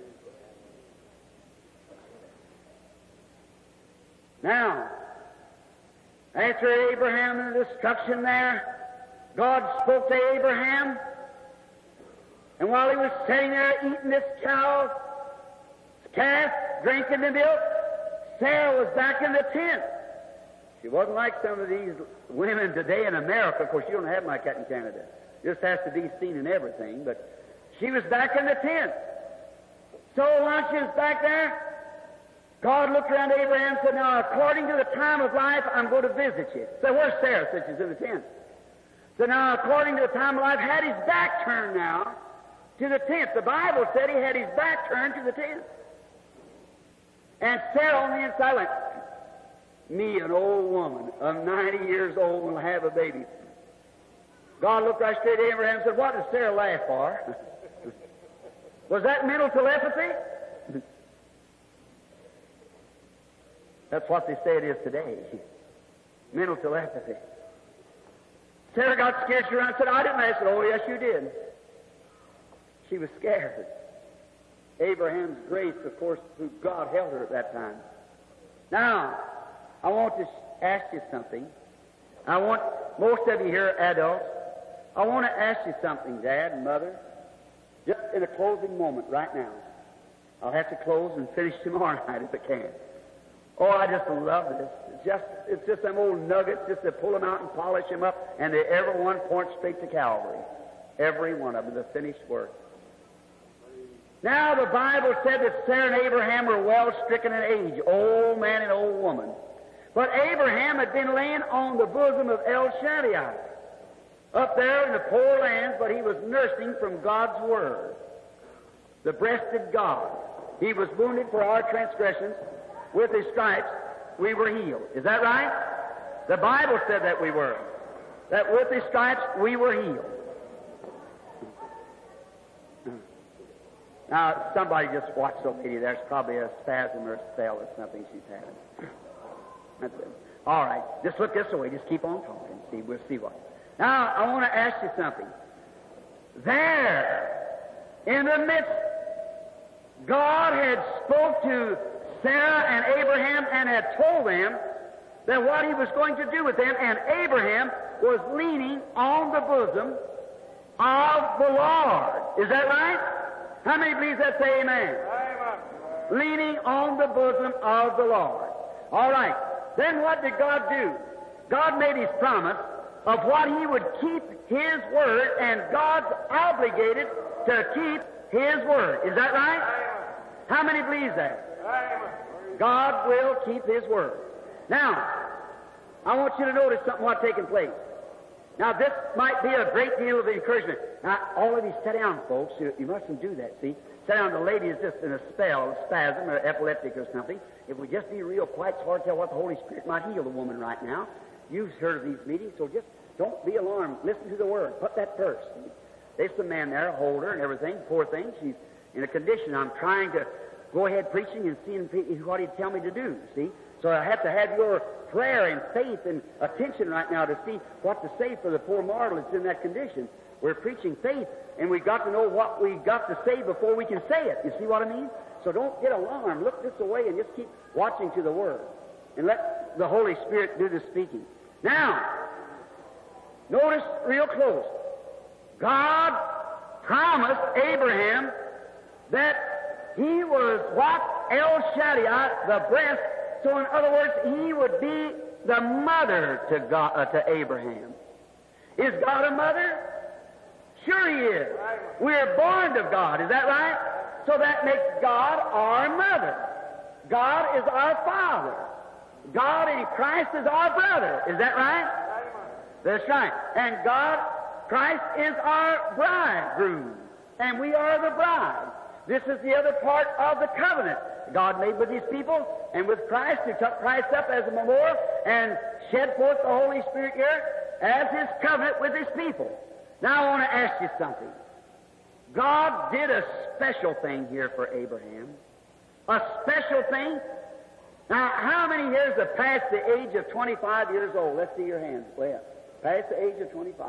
Now, after Abraham and the destruction there, God spoke to Abraham, and while he was sitting there eating this child's calf, drinking the milk, Sarah was back in the tent. She wasn't like some of these women today in America. Of course, you don't have them like that in Canada. This has to be seen in everything, but she was back in the tent. So while she was back there, God looked around to Abraham and said, now, according to the time of life, I'm going to visit you. So where's Sarah since she's in the tent? So now, according to the time of life, had his back turned now to the tent. The Bible said he had his back turned to the tent. And Sarah on the inside went, me, an old woman of 90 years old, will have a baby. God looked right straight at Abraham and said, what does Sarah laugh for? Was that mental telepathy? That's what they say it is today. Mental telepathy. Sarah got scared. She ran and said, I didn't. I said, oh, yes, you did. She was scared. Abraham's grace, of course, through God held her at that time. Now, I want to ask you something. I want, most of you here are adults. I want to ask you something, Dad and Mother, just in a closing moment right now. I'll have to close and finish tomorrow night if I can. Oh, I just love this. It's just them old nuggets, just to pull them out and polish them up, and they every one point straight to Calvary. Every one of them, the finished work. Now, the Bible said that Sarah and Abraham were well stricken in age, old man and old woman. But Abraham had been laying on the bosom of El Shaddai, up there in the poor lands, but he was nursing from God's Word, the breasted God. He was wounded for our transgressions. With His stripes, we were healed. Is that right? The Bible said that we were. That with His stripes, we were healed. Now, somebody just watched the lady. There's probably a spasm or a spell or something she's having. That's it. All right. Just look this way. Just keep on talking. See, we'll see what. Now, I want to ask you something. There, in the midst, God had spoke to Sarah and Abraham and had told them that what He was going to do with them, and Abraham was leaning on the bosom of the Lord. Is that right? How many believes that? Say amen. Amen. Leaning on the bosom of the Lord. All right. then what did God do? God made His promise of what He would keep His word, and God's obligated to keep His word. Is that right? How many believe that? God will keep His word. Now, I want you to notice something what's taking place. Now, this might be a great deal of encouragement. Now, all of you sit down, folks. You mustn't do that, see? Sit down. The lady is just in a spell, a spasm, or epileptic or something. If we just be real quiet, it's hard to tell what the Holy Spirit might heal the woman right now. You've heard of these meetings, so just don't be alarmed. Listen to the Word. Put that first. There's some man there, hold her and everything. Poor thing. She's in a condition. I'm trying to go ahead preaching and seeing what He'd tell me to do, see? So I have to have your prayer and faith and attention right now to see what to say for the poor mortal that's in that condition. We're preaching faith, and we've got to know what we've got to say before we can say it. You see what I mean? So don't get alarmed. Look this way and just keep watching to the Word. And let the Holy Spirit do the speaking. Now, notice real close. God promised Abraham that he was what? El Shaddai, the breast. So in other words, he would be the mother to God, to Abraham. Is God a mother? Sure He is. We're born of God. Is that right? So that makes God our mother. God is our Father. God in Christ is our brother. Is that right? That's right. And Christ is our bridegroom. And we are the bride. This is the other part of the covenant God made with His people, and with Christ, who took Christ up as a memorial and shed forth the Holy Spirit here as His covenant with His people. Now I want to ask you something. God did a special thing here for Abraham. A special thing. Now, how many years have passed the age of 25 years old? Let's see your hands. Way up. Past the age of 25.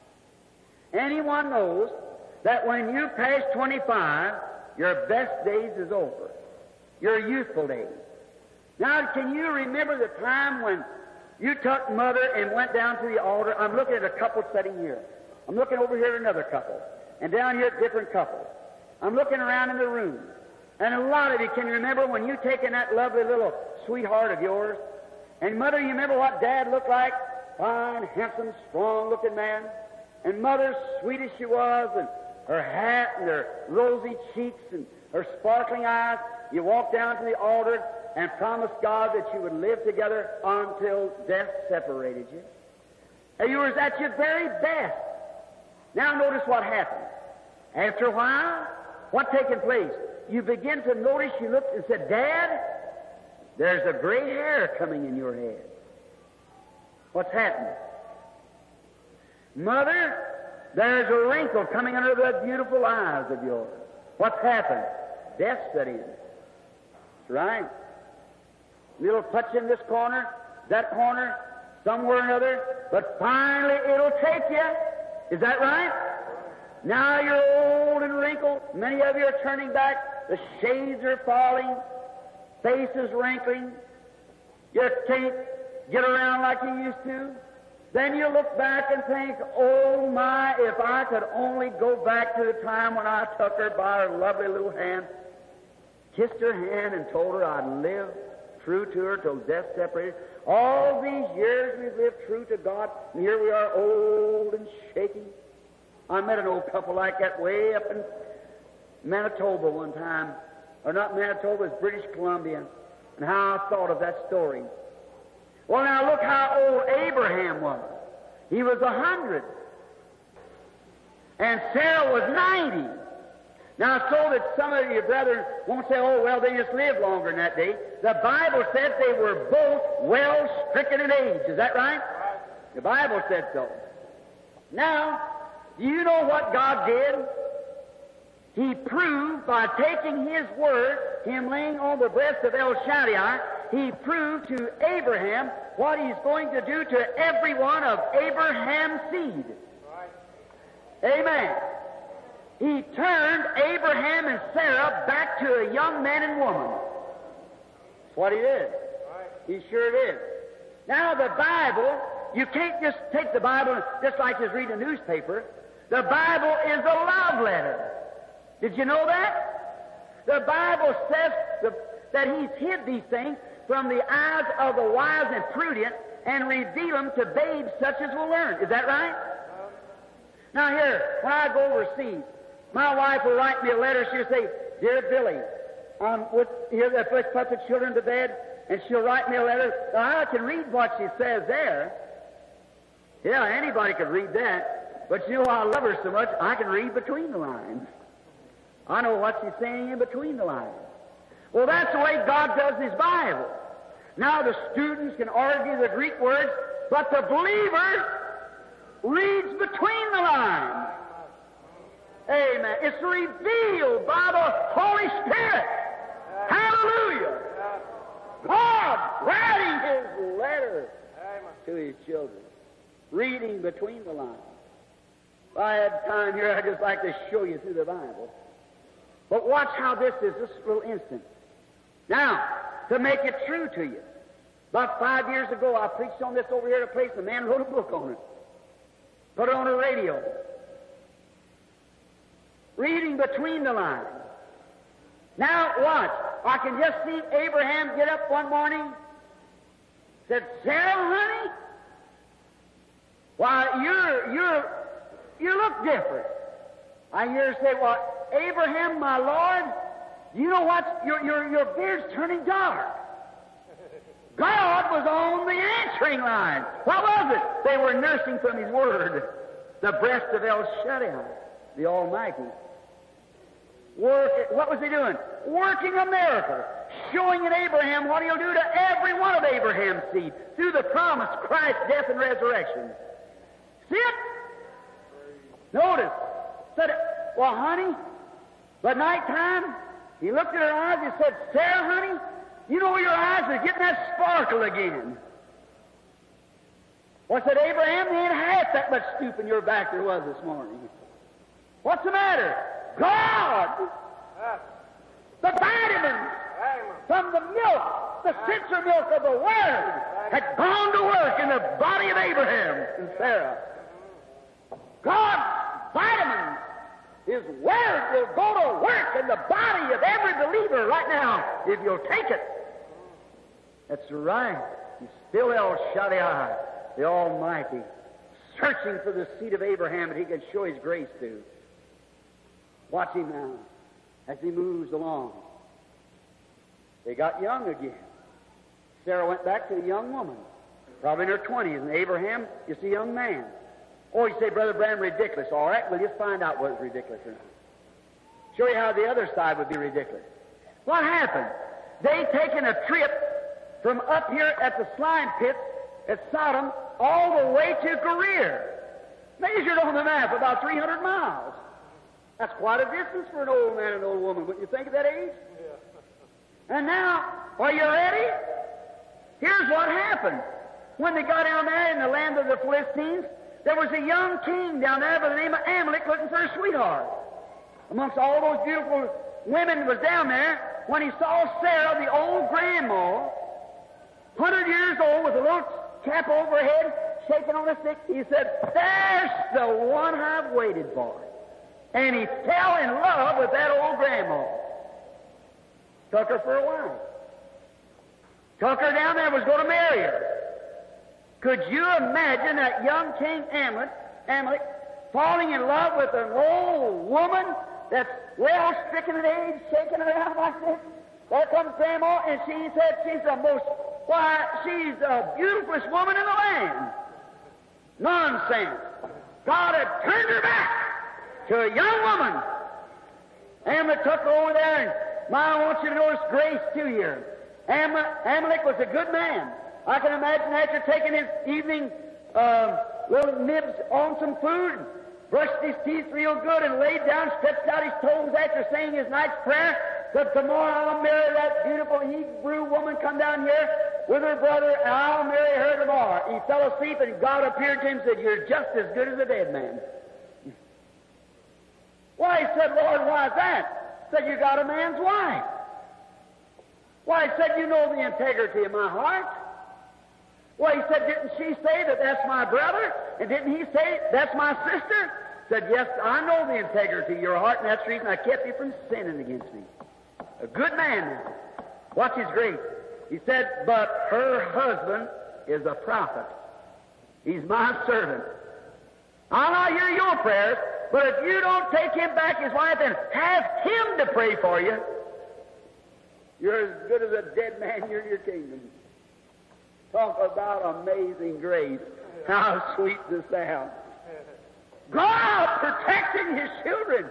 Anyone knows that when you pass 25, your best days is over. Your youthful days. Now, can you remember the time when you took mother and went down to the altar? I'm looking at a couple sitting here. I'm looking over here at another couple. And down here at different couples. I'm looking around in the room. And a lot of you can remember when you taken that lovely little sweetheart of yours. And mother, you remember what Dad looked like? Fine, handsome, strong-looking man. And mother, sweet as she was, and her hat and her rosy cheeks and her sparkling eyes. You walked down to the altar and promised God that you would live together until death separated you. And you were at your very best. Now notice what happened. After a while, what taken place? You begin to notice, you looked and said, Dad, there's a gray hair coming in your head. What's happened? Mother, there's a wrinkle coming under those beautiful eyes of yours. What's happened? Death set in. That's right. Little touch in this corner, that corner, somewhere or another, but finally it'll take you. Is that right? Now you're old and wrinkled. Many of you are turning back. The shades are falling. Faces wrinkling. You can't get around like you used to. Then you look back and think, oh my, if I could only go back to the time when I took her by her lovely little hand, kissed her hand and told her I'd live true to her till death separated. All these years we've lived true to God, and here we are old and shaky. I met an old couple like that way up in Manitoba one time. Or not Manitoba, it's British Columbia. And how I thought of that story. Well, now look how old Abraham was. He was 100. And Sarah was 90. Now, so that some of you brethren won't say, oh, well, they just lived longer in that day. The Bible said they were both well stricken in age. Is that right? The Bible said so. Now, do you know what God did? He proved by taking His word, Him laying on the breast of El Shaddai, He proved to Abraham what He's going to do to every one of Abraham's seed. Amen. He turned Abraham and Sarah back to a young man and woman. That's what He did. He sure did. Now the Bible, you can't just take the Bible just like just read a newspaper. The Bible is a love letter. Did you know that? The Bible says that He's hid these things from the eyes of the wise and prudent and reveal them to babes such as will learn. Is that right? Now here, when I go overseas, my wife will write me a letter. She'll say, "Dear Billy, here they put the children to bed," and she'll write me a letter. Now, I can read what she says there. Yeah, anybody could read that. But you know, I love her so much, I can read between the lines. I know what she's saying in between the lines. Well, that's the way God does His Bible. Now the students can argue the Greek words, but the believer reads between the lines. Amen. It's revealed by the Holy Spirit. Hallelujah. God writing His letter to His children, reading between the lines. If I had time here, I'd just like to show you through the Bible. But watch how this is, this little instant. Now, to make it true to you, about 5 years ago, I preached on this over here at a place. A man wrote a book on it. Put it on the radio. Reading between the lines. Now, watch. I can just see Abraham get up one morning, said, "Sarah, honey, why, you look different." I hear her say, "Well, Abraham, my Lord, you know what? Your beard's turning dark." God was on the answering line. What was it? They were nursing from His Word, the breast of El Shaddai, the Almighty. What was He doing? Working a miracle, showing in Abraham what He'll do to every one of Abraham's seed through the promised Christ's death and resurrection. See it? Notice. Said, "Well, honey," but nighttime, he looked at her eyes and said, "Sarah, honey, you know your eyes are getting that sparkle again." Well, said Abraham, there ain't half that much stoop in your back there was this morning. What's the matter? God, the vitamins from the milk, the sincere milk of the Word, had gone to work in the body of Abraham and Sarah. God's vitamins, His Word, will go to work in the body of every believer right now if you'll take it. That's right. He's still El Shaddai, the Almighty, searching for the seed of Abraham that He can show His grace to. Watch Him now as He moves along. They got young again. Sarah went back to a young woman, probably in her 20s, and Abraham is a young man. Oh, you say, "Brother Branham, ridiculous." All right, we'll just find out whether it's ridiculous or not. Show you how the other side would be ridiculous. What happened? They taken a trip from up here at the slime pits at Sodom all the way to Gerar. Measured on the map about 300 miles. That's quite a distance for an old man and an old woman, wouldn't you think at that age? Yeah. And now, are you ready? Here's what happened. When they got down there in the land of the Philistines, there was a young king down there by the name of Amalek looking for a sweetheart. Amongst all those beautiful women that was down there, when he saw Sarah, the old grandma, 100 years old with a little cap over her head, shaking on a stick, he said, "There's the one I've waited for." And he fell in love with that old grandma. Took her for a wife. Took her down there, was going to marry her. Could you imagine that young King Amalek falling in love with an old woman that's well stricken in age, shaking around like this? There comes Grandma, and she said she's she's the beautifulest woman in the land. Nonsense. God had turned her back to a young woman. Amalek took her over there, and I want you to notice grace too here. Amalek was a good man. I can imagine after taking his evening little nibs on some food, brushed his teeth real good, and laid down, stretched out his toes after saying his night's prayer, said, "Tomorrow I'll marry that beautiful Hebrew woman, come down here with her brother, and I'll marry her tomorrow." He fell asleep, and God appeared to him and said, "You're just as good as a dead man." Why, he said, "Lord, why is that?" He said, "You got a man's wife." Why, he said, "You know the integrity of my heart." Well, he said, "Didn't she say that that's my brother? And didn't he say that's my sister?" He said, "Yes, I know the integrity of your heart, and that's the reason I kept you from sinning against me." A good man now. Watch his grace. He said, but her husband is a prophet. He's my servant. I'll not hear your prayers, but if you don't take him back, his wife, and have him to pray for you, you're as good as a dead man in your kingdom. Talk about amazing grace. How sweet the sound. God protecting His children.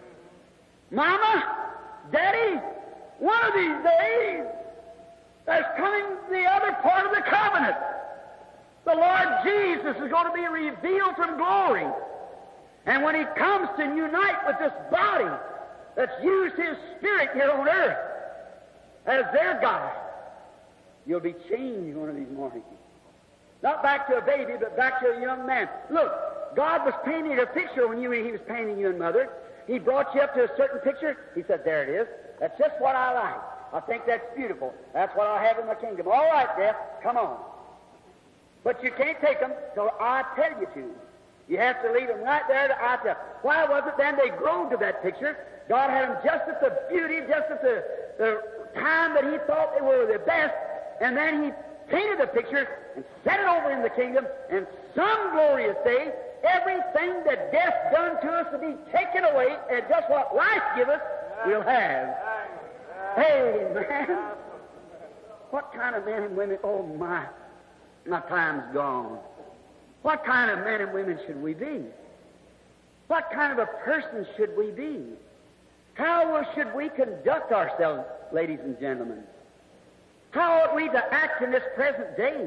Mama, Daddy, one of these days, there's coming the other part of the covenant. The Lord Jesus is going to be revealed from glory. And when He comes to unite with this body that's used His Spirit here on earth as their God, you'll be changed one of these mornings. Not back to a baby, but back to a young man. Look, God was painting a picture when He was painting you and Mother. He brought you up to a certain picture. He said, there it is. That's just what I like. I think that's beautiful. That's what I'll have in my kingdom. All right, Death, come on. But you can't take them till I tell you to. You have to leave them right there to I tell. Why was it then they grew to that picture? God had them just at the beauty, just at the time that He thought they were the best, and then He painted the picture and set it over in the kingdom, and some glorious day, everything that death done to us will be taken away, and just what life gives us, we'll have. Hey, man. What kind of men and women, oh my time's gone. What kind of men and women should we be? What kind of a person should we be? How should we conduct ourselves, ladies and gentlemen? How ought we to act in this present day?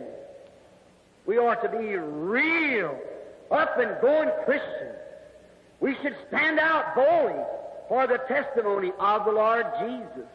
We ought to be real, up and going Christians. We should stand out boldly for the testimony of the Lord Jesus.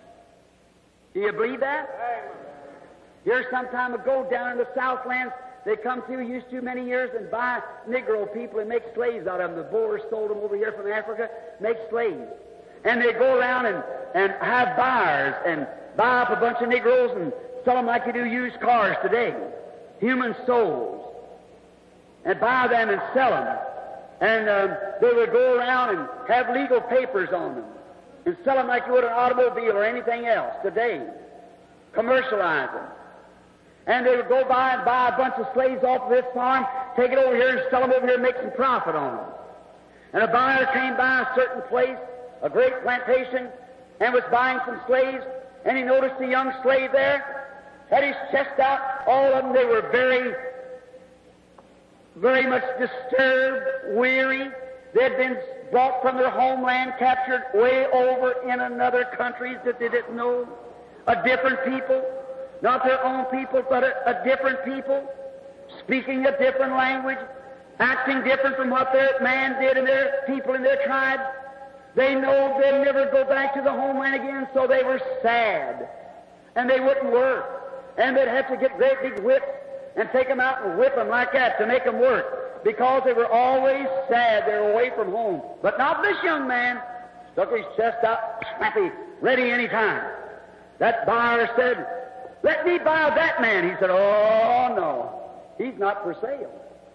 Do you believe that? Here some time ago down in the Southlands, they come through, used to many years, and buy Negro people and make slaves out of them. The Boers sold them over here from Africa, make slaves. And they go around and have buyers and buy up a bunch of Negroes and sell them like you do used cars today. Human souls. And buy them and sell them. And they would go around and have legal papers on them and sell them like you would an automobile or anything else today. Commercialize them. And they would go by and buy a bunch of slaves off of this farm, take it over here and sell them over here and make some profit on them. And a buyer came by a certain place, a great plantation, and was buying some slaves, and he noticed a young slave there, had his chest out. All of them, they were very, very much disturbed, weary. They had been brought from their homeland, captured way over in another country that they didn't know. A different people, not their own people, but a different people, speaking a different language, acting different from what their man did and their people in their tribe. They know they'll never go back to the homeland again, so they were sad. And they wouldn't work. And they'd have to get great big whips and take them out and whip them like that to make them work, because they were always sad. They were away from home. But not this young man. Stuck his chest out, snappy, ready any time. That buyer said, "Let me buy that man." He said, "Oh, no, he's not for sale."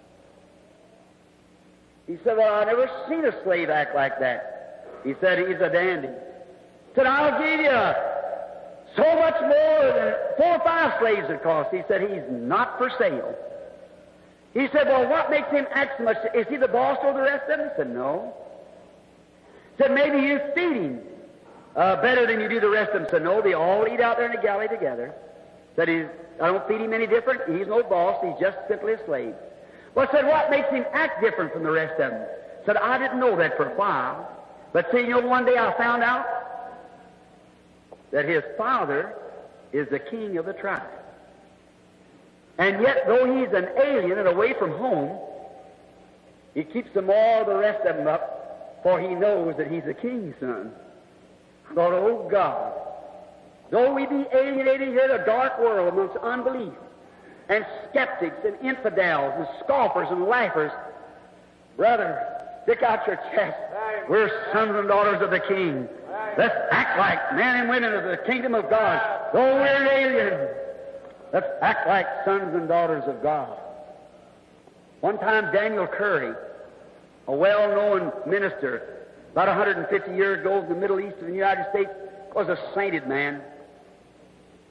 He said, "Well, I've never seen a slave act like that." He said, "He's a dandy." He said, "I'll give you so much more than 4 or 5 slaves it cost." He said, "He's not for sale." He said, "Well, what makes him act so much? Is he the boss over the rest of them?" He said, "No." He said, "Maybe you feed him better than you do the rest of them." He said, "No, they all eat out there in the galley together." Said, "I don't feed him any different. He's no boss. He's just simply a slave." Well, said, "What makes him act different from the rest of them?" Said, "I didn't know that for a while. But see, one day I found out that his father is the king of the tribe. And yet, though he's an alien and away from home, he keeps them all the rest of them up, for he knows that he's a king's son." I thought, oh God, though we be alienated here in a dark world amongst unbelief and skeptics and infidels and scoffers and laughers, brother, stick out your chest. We're sons and daughters of the King. Let's act like men and women of the kingdom of God. Though we're aliens, let's act like sons and daughters of God. One time, Daniel Curry, a well-known minister, about 150 years ago in the Middle East of the United States, was a sainted man.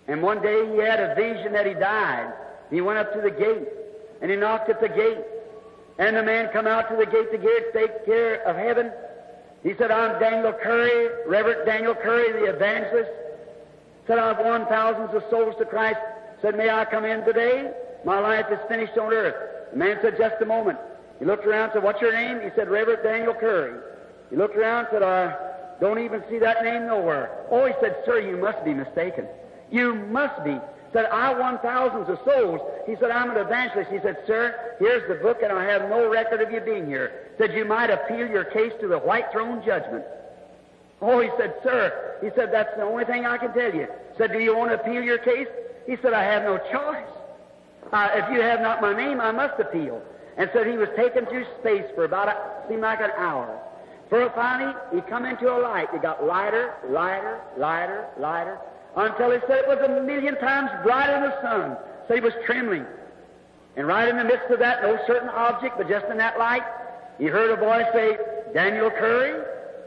And one day he had a vision that he died. He went up to the gate, and he knocked at the gate. And the man come out to the gate to take care of heaven. He said, I'm Daniel Curry, Reverend Daniel Curry, the evangelist. Said, I've won thousands of souls to Christ. Said, may I come in today? My life is finished on earth. The man said, just a moment. He looked around and said, what's your name? He said, Reverend Daniel Curry. He looked around and said, I don't even see that name nowhere. Oh, he said, sir, you must be mistaken. You must be. Said, I won thousands of souls. He said, I'm an evangelist. He said, sir, here's the book, and I have no record of you being here. Said, you might appeal your case to the white throne judgment. Oh, he said, sir, he said, that's the only thing I can tell you. Said, do you want to appeal your case? He said, I have no choice. If you have not my name, I must appeal. And said he was taken through space for about, seemed like an hour. For finally, he come into a light. It got lighter, lighter, lighter, lighter, until he said it was 1,000,000 times brighter than the sun. So he was trembling. And right in the midst of that, no certain object, but just in that light, he heard a voice say, Daniel Curry?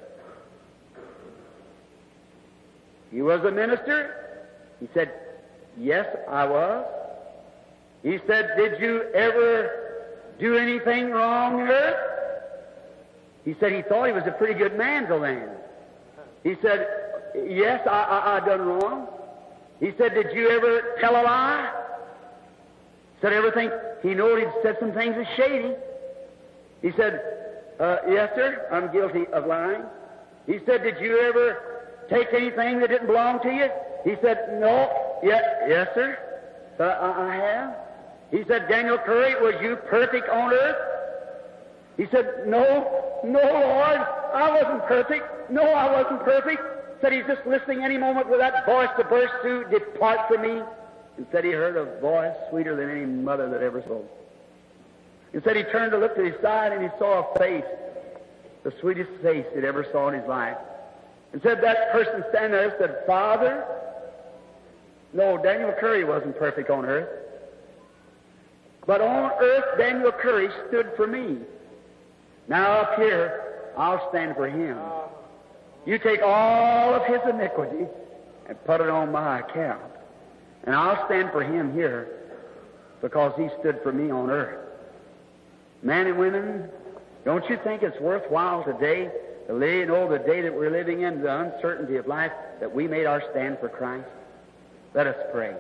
You was a minister? He said, yes, I was. He said, did you ever do anything wrong here? He said he thought he was a pretty good man till then. He said, yes, I done wrong. He said, did you ever tell a lie? Said everything. He knew he'd said some things that's shady. He said, yes, sir, I'm guilty of lying. He said, did you ever take anything that didn't belong to you? He said, no. Yes, sir, I have. He said, Daniel Curry, was you perfect on earth? He said, no, Lord, I wasn't perfect. No, I wasn't perfect. Said he's just listening any moment for that voice to burst through, depart from me. And said he heard a voice sweeter than any mother that ever spoke. And said he turned to look to his side and he saw a face, the sweetest face he'd ever saw in his life. And said that person standing there said, Father, no, Daniel Curry wasn't perfect on earth. But on earth, Daniel Curry stood for me. Now up here, I'll stand for him. You take all of his iniquity and put it on my account. And I'll stand for him here because he stood for me on earth. Men and women, don't you think it's worthwhile today to lay the day that we're living in, the uncertainty of life, that we made our stand for Christ? Let us pray.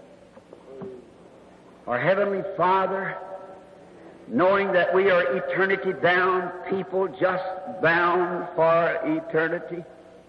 Our Heavenly Father, knowing that we are eternity-bound people, just bound for eternity,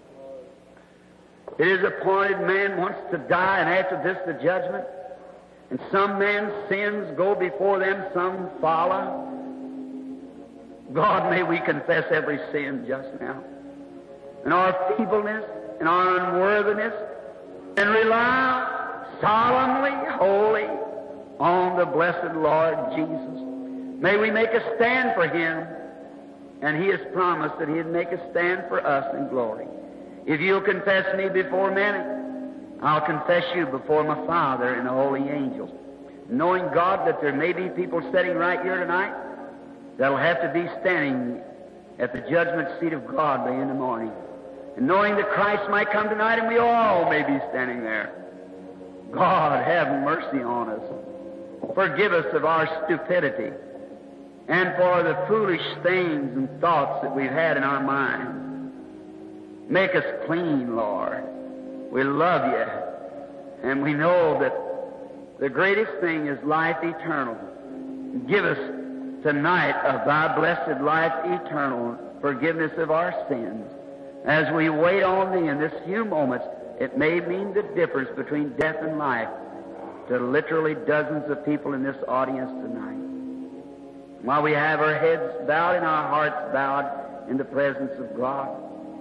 it is appointed man wants to die, and after this the judgment. And some men's sins go before them, some follow. God, may we confess every sin just now, and our feebleness, and our unworthiness, and rely solemnly, wholly on the blessed Lord Jesus. May we make a stand for Him, and He has promised that He'd make a stand for us in glory. If you'll confess me before men, I'll confess you before my Father and the holy angels. Knowing, God, that there may be people sitting right here tonight that'll have to be standing at the judgment seat of God day in the morning. And knowing that Christ might come tonight and we all may be standing there. God, have mercy on us. Forgive us of our stupidity and for the foolish things and thoughts that we've had in our minds. Make us clean, Lord. We love you, and we know that the greatest thing is life eternal. Give us tonight of thy blessed life eternal, forgiveness of our sins. As we wait on thee in this few moments, it may mean the difference between death and life to literally dozens of people in this audience tonight. While we have our heads bowed and our hearts bowed in the presence of God,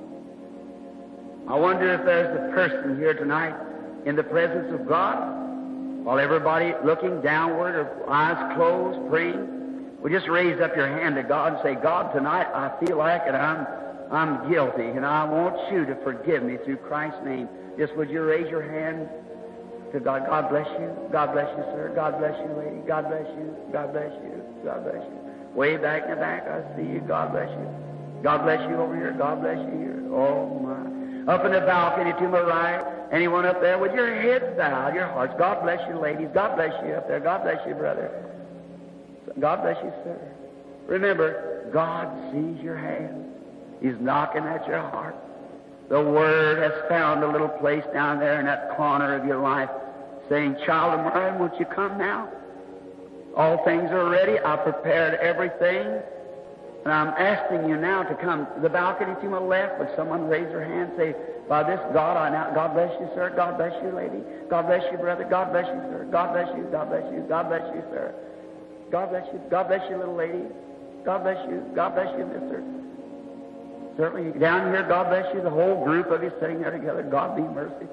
I wonder if there's a person here tonight in the presence of God, while everybody looking downward or eyes closed, praying, will just raise up your hand to God and say, God, tonight I feel like that I'm guilty, and I want you to forgive me through Christ's name. Just would you raise your hand to God? God bless you. God bless you, sir. God bless you, lady. God bless you. God bless you. God bless you. Way back in the back, I see you. God bless you. God bless you over here. God bless you here. Oh, my. Up in the balcony to my right. Anyone up there with your heads bowed, your hearts? God bless you, ladies. God bless you up there. God bless you, brother. God bless you, sir. Remember, God sees your hands. He's knocking at your heart. The Word has found a little place down there in that corner of your life, saying, child of mine, won't you come now? All things are ready. I've prepared everything. And I'm asking you now to come to the balcony to my left. Would someone raise their hand and say, by this God, God bless you, sir. God bless you, lady. God bless you, brother. God bless you, sir. God bless you. God bless you. God bless you, sir. God bless you. God bless you, little lady. God bless you. God bless you, mister. Certainly down here, God bless you. The whole group of you sitting there together. God be merciful.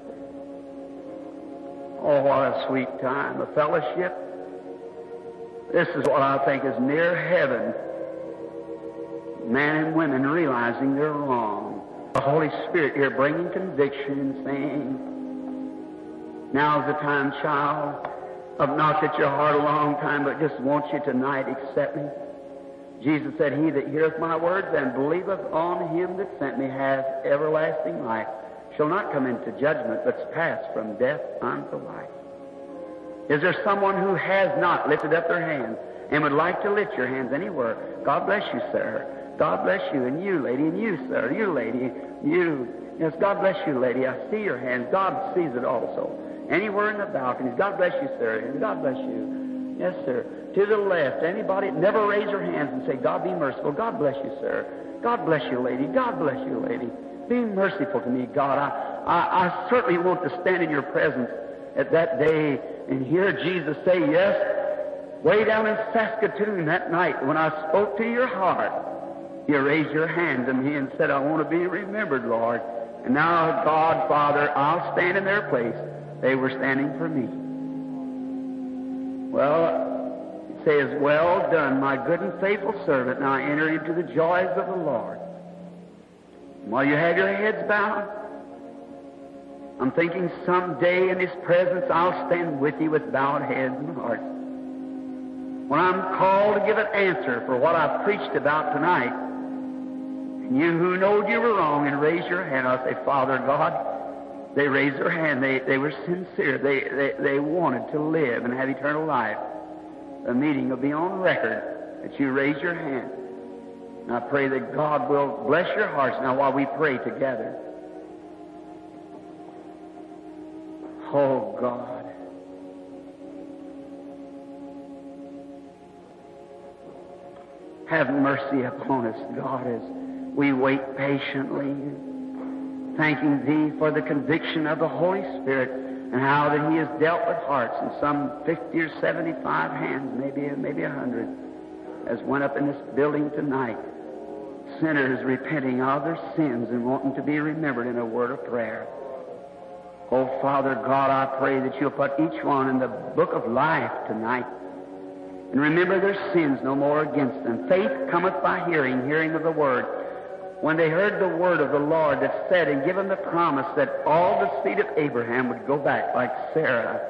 Oh, what a sweet time. A fellowship. This is what I think is near heaven. Men and women realizing they're wrong. The Holy Spirit here bringing conviction and saying, now's the time, child. I've knocked at your heart a long time, but just want you tonight, accept me. Jesus said, he that heareth my words and believeth on him that sent me hath everlasting life, shall not come into judgment, but pass from death unto life. Is there someone who has not lifted up their hands and would like to lift your hands anywhere? God bless you, sir. God bless you, and you, lady, and you, sir, you, lady, you. Yes, God bless you, lady. I see your hands. God sees it also. Anywhere in the balconies. God bless you, sir, and God bless you. Yes, sir. To the left. Anybody, never raise your hands and say, God be merciful. God bless you, sir. God bless you, lady. God bless you, lady. Be merciful to me, God. I certainly want to stand in your presence at that day and hear Jesus say, yes, way down in Saskatoon that night when I spoke to your heart, you raised your hand to me and said, I want to be remembered, Lord. And now, God, Father, I'll stand in their place. They were standing for me. Well, it says, well done, my good and faithful servant. Now enter into the joys of the Lord. And while you have your heads bowed, I'm thinking someday in His presence I'll stand with you with bowed heads and hearts. When I'm called to give an answer for what I've preached about tonight, and you who knowed you were wrong and raised your hand, I'll say, Father God, they raised their hand. They were sincere. They wanted to live and have eternal life. The meeting will be on record that you raised your hand. And I pray that God will bless your hearts now while we pray together. Oh, God. Have mercy upon us, God, as we wait patiently, thanking Thee for the conviction of the Holy Spirit and how that He has dealt with hearts, and some 50 or 75 hands, maybe 100, as went up in this building tonight. Sinners repenting of their sins and wanting to be remembered in a word of prayer. Oh, Father God, I pray that You'll put each one in the book of life tonight and remember their sins no more against them. Faith cometh by hearing, hearing of the Word. When they heard the word of the Lord that said and given the promise that all the seed of Abraham would go back like Sarah,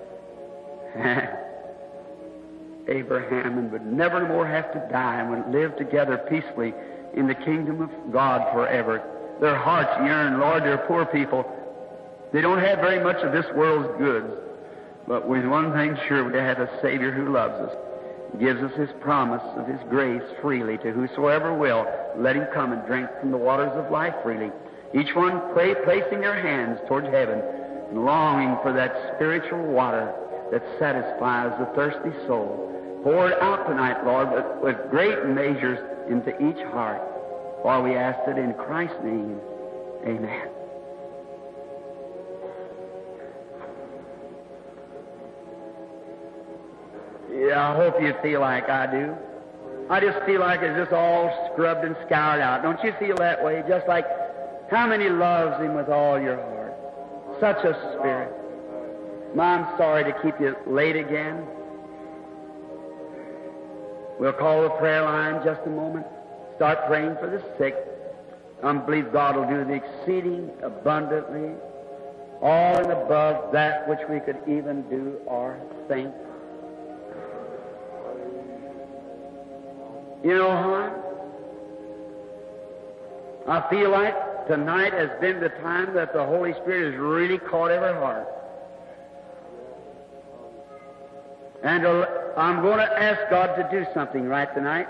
Abraham, and would never more have to die and would live together peacefully in the kingdom of God forever. Their hearts yearn, Lord, they're poor people. They don't have very much of this world's goods. But with one thing sure, we have a Savior who loves us. He gives us His promise of His grace freely to whosoever will. Let him come and drink from the waters of life freely. Each one placing their hands towards heaven and longing for that spiritual water that satisfies the thirsty soul. Pour it out tonight, Lord, with great measures into each heart. For we ask it in Christ's name. Amen. Yeah, I hope you feel like I do. I just feel like it's just all scrubbed and scoured out. Don't you feel that way? Just like how many loves Him with all your heart? Such a Spirit. I'm sorry to keep you late again. We'll call the prayer line just a moment. Start praying for the sick. I believe God will do the exceeding abundantly, all and above that which we could even do or think. You know, hon, I feel like tonight has been the time that the Holy Spirit has really caught every heart. And I'm going to ask God to do something right tonight.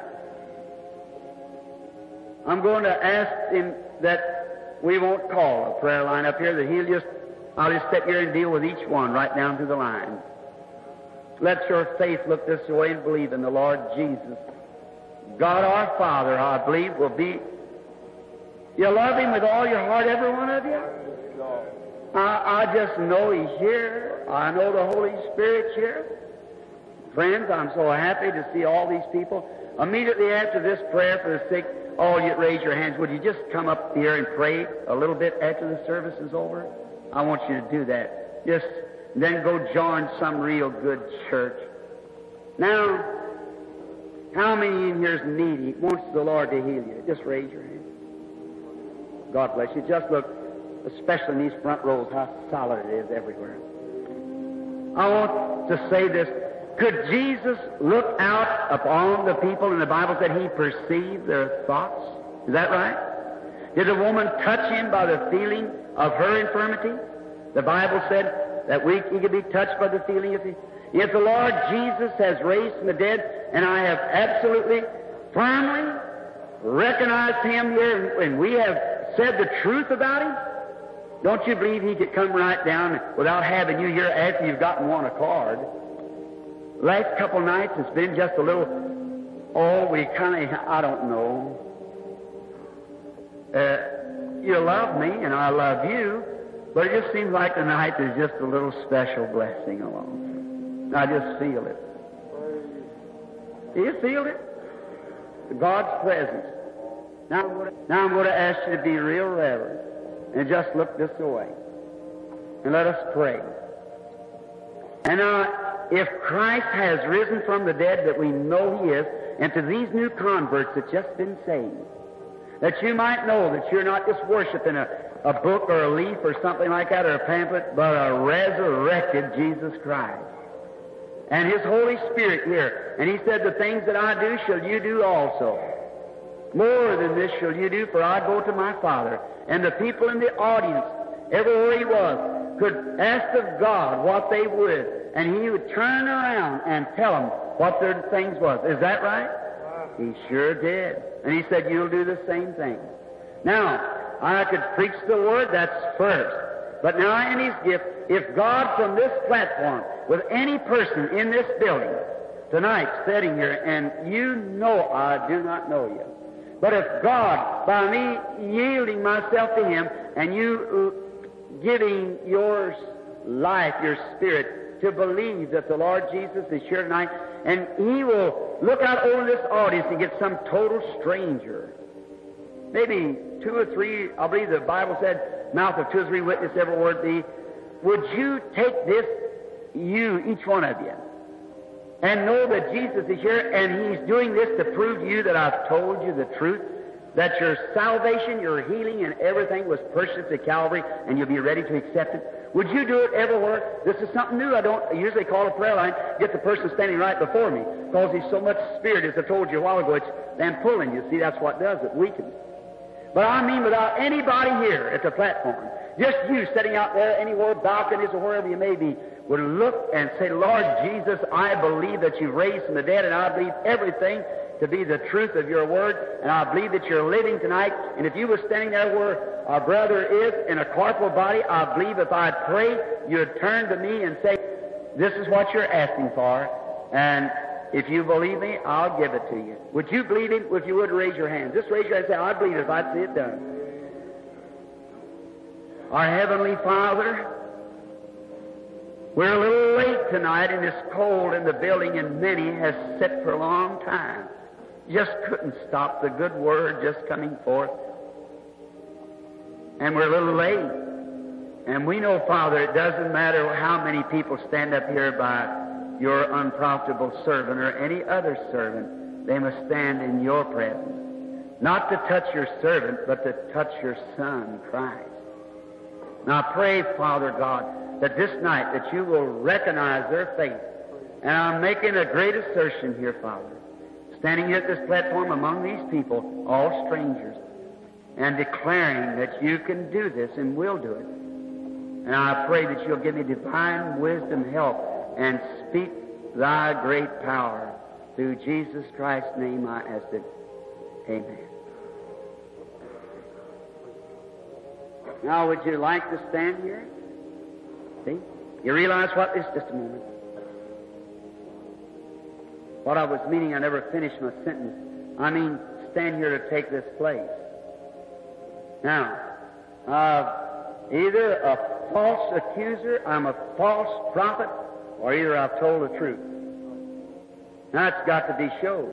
I'm going to ask Him that we won't call a prayer line up here, that I'll just sit here and deal with each one right down through the line. Let your faith look this way and believe in the Lord Jesus. God our Father, I believe, will be... You love Him with all your heart, every one of you? I just know He's here. I know the Holy Spirit's here. Friends, I'm so happy to see all these people. Immediately after this prayer for the sick, all you raise your hands. Would you just come up here and pray a little bit after the service is over? I want you to do that. Just then go join some real good church. Now, how many in here is needy, wants the Lord to heal you? Just raise your hand. God bless you. Just look, especially in these front rows, how solid it is everywhere. I want to say this. Could Jesus look out upon the people, and the Bible said He perceived their thoughts? Is that right? Did the woman touch Him by the feeling of her infirmity? The Bible said that He could be touched by the feeling of His. If the Lord Jesus has raised from the dead, and I have absolutely, firmly recognized Him here, and we have said the truth about Him, don't you believe He could come right down without having you here after you've gotten one a card? Last couple nights, it's been just a little, I don't know. You love me, and I love you, but it just seems like tonight there's just a little special blessing along. I just feel it. Do you feel it? God's presence. Now I'm going to ask you to be real reverent and just look this way. And let us pray. And if Christ has risen from the dead, that we know He is, and to these new converts that just been saved, that you might know that you're not just worshiping a book or a leaf or something like that, or a pamphlet, but a resurrected Jesus Christ. And His Holy Spirit here. And He said, the things that I do shall you do also. More than this shall you do, for I go to my Father. And the people in the audience, everywhere He was, could ask of God what they would, and He would turn around and tell them what their things was. Is that right? He sure did. And He said, you'll do the same thing. Now, I could preach the Word, that's first. But now in His gift, if God from this platform, with any person in this building tonight sitting here, and you know I do not know you, but if God, by me yielding myself to Him, and you giving your life, your spirit, to believe that the Lord Jesus is here tonight, and He will look out over this audience and get some total stranger. Maybe 2 or 3, I believe the Bible said, mouth of 2 or 3 witness every word be. Would you take this, you, each one of you, and know that Jesus is here, and He's doing this to prove to you that I've told you the truth, that your salvation, your healing, and everything was purchased at Calvary, and you'll be ready to accept it? Would you do it everywhere? This is something new. I don't usually call a prayer line, get the person standing right before me, because He's so much Spirit, as I told you a while ago, it's then pulling you. See, that's what does it, weakens. But I mean without anybody here at the platform, just you sitting out there, anywhere, balconies or wherever you may be, would look and say, Lord Jesus, I believe that You've raised from the dead, and I believe everything to be the truth of Your Word, and I believe that You're living tonight. And if you were standing there where our brother is in a corporal body, I believe if I'd pray, You'd turn to me and say, this is what you're asking for, and if you believe me, I'll give it to you. Would you believe Him? If you would, raise your hand. Just raise your hand and say, I believe it if I'd see it done. Our Heavenly Father, we're a little late tonight, and it's cold in the building, and many has sit for a long time. Just couldn't stop the good word just coming forth. And we're a little late. And we know, Father, it doesn't matter how many people stand up here by Your unprofitable servant or any other servant. They must stand in Your presence. Not to touch Your servant, but to touch Your Son, Christ. Now I pray, Father God, that this night that You will recognize their faith. And I'm making a great assertion here, Father, standing here at this platform among these people, all strangers. and declaring that you can do this and will do it. And I pray that you'll give me divine wisdom, help, and speak thy great power. Through Jesus Christ's name I ask it. Amen. Now, would you like to stand here? See? You realize what this? Just a moment. What I was meaning, I never finished my sentence. I mean, stand here to take this place. Now, either a false accuser, I'm a false prophet, or either I've told the truth. Now, it's got to be showed.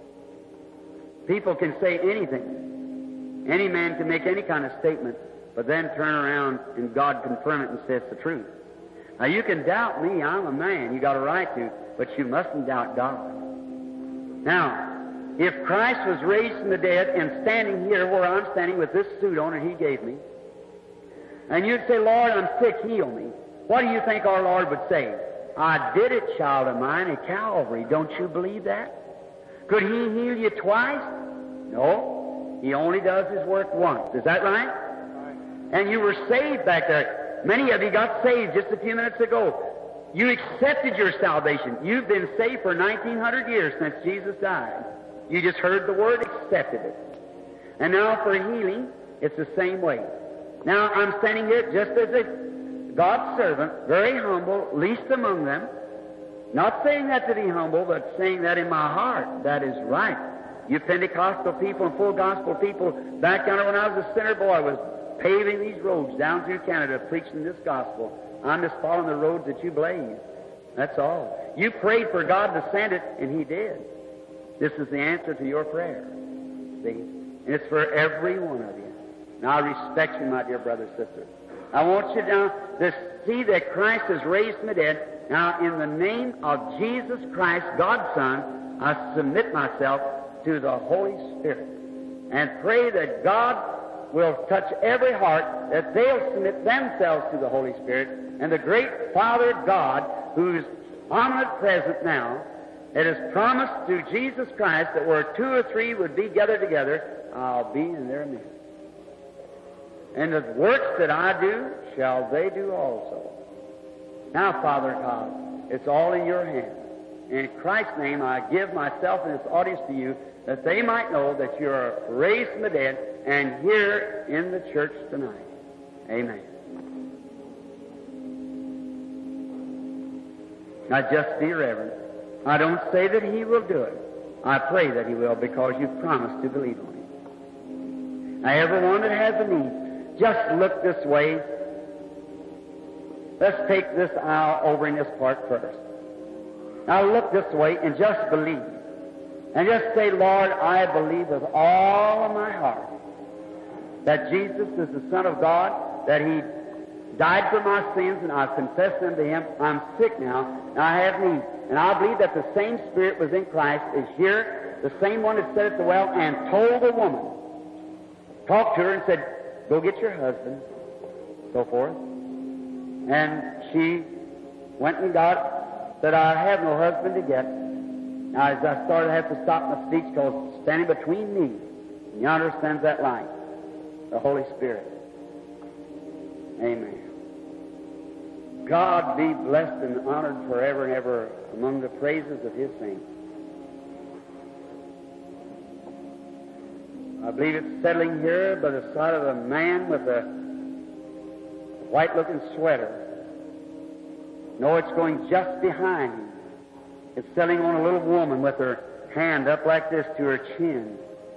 People can say anything. Any man can make any kind of statement, but then turn around and God confirm it and say it's the truth. Now, you can doubt me. I'm a man. You got a right to, but you mustn't doubt God. Now, if Christ was raised from the dead and standing here where I'm standing with this suit on that He gave me, and you'd say, Lord, I'm sick, heal me. What do you think our Lord would say? I did it, child of mine, at Calvary. Don't you believe that? Could He heal you twice? No. He only does His work once. Is that right? And you were saved back there. Many of you got saved just a few minutes ago. You accepted your salvation. You've been saved for 1900 years since Jesus died. You just heard the word, accepted it. And now for healing, it's the same way. Now I'm standing here just as a God's servant, very humble, least among them. Not saying that to be humble, but saying that in my heart. That is right. You Pentecostal people and full gospel people, back down when I was a sinner boy, I was paving these roads down through Canada, preaching this gospel. I'm just following the roads that you blaze. That's all. You prayed for God to send it, and He did. This is the answer to your prayer. See? And it's for every one of you. Now, I respect you, my dear brother, sister. I want you now to see that Christ is raised from the dead. Now, in the name of Jesus Christ, God's Son, I submit myself to the Holy Spirit and pray that God will touch every heart, that they'll submit themselves to the Holy Spirit, and the great Father God, who's omnipresent now, that has promised through Jesus Christ that where two or three would be gathered together, I'll be in their midst. And the works that I do, shall they do also. Now, Father God, it's all in your hands. In Christ's name, I give myself and this audience to you, that they might know that you are raised from the dead and here in the church tonight. Amen. Now, just be reverent. I don't say that He will do it. I pray that He will, because you've promised to believe on Him. Now, everyone that has a need, just look this way. Let's take this aisle over in this part first. Now, look this way and just believe. And just say, Lord, I believe with all of my heart that Jesus is the Son of God, that He died for my sins, and I've confessed them to Him. I'm sick now, and I have need. And I believe that the same Spirit was in Christ is here, the same one that said at the well and told the woman, talked to her and said, go get your husband, so forth. And she went and said, I have no husband to get. Now, as I started to have to stop my speech, because standing between me and yonder stands that light, the Holy Spirit. Amen. God be blessed and honored forever and ever among the praises of His saints. I believe it's settling here by the side of a man with a white-looking sweater. No, it's going just behind him. It's settling on a little woman with her hand up like this to her chin.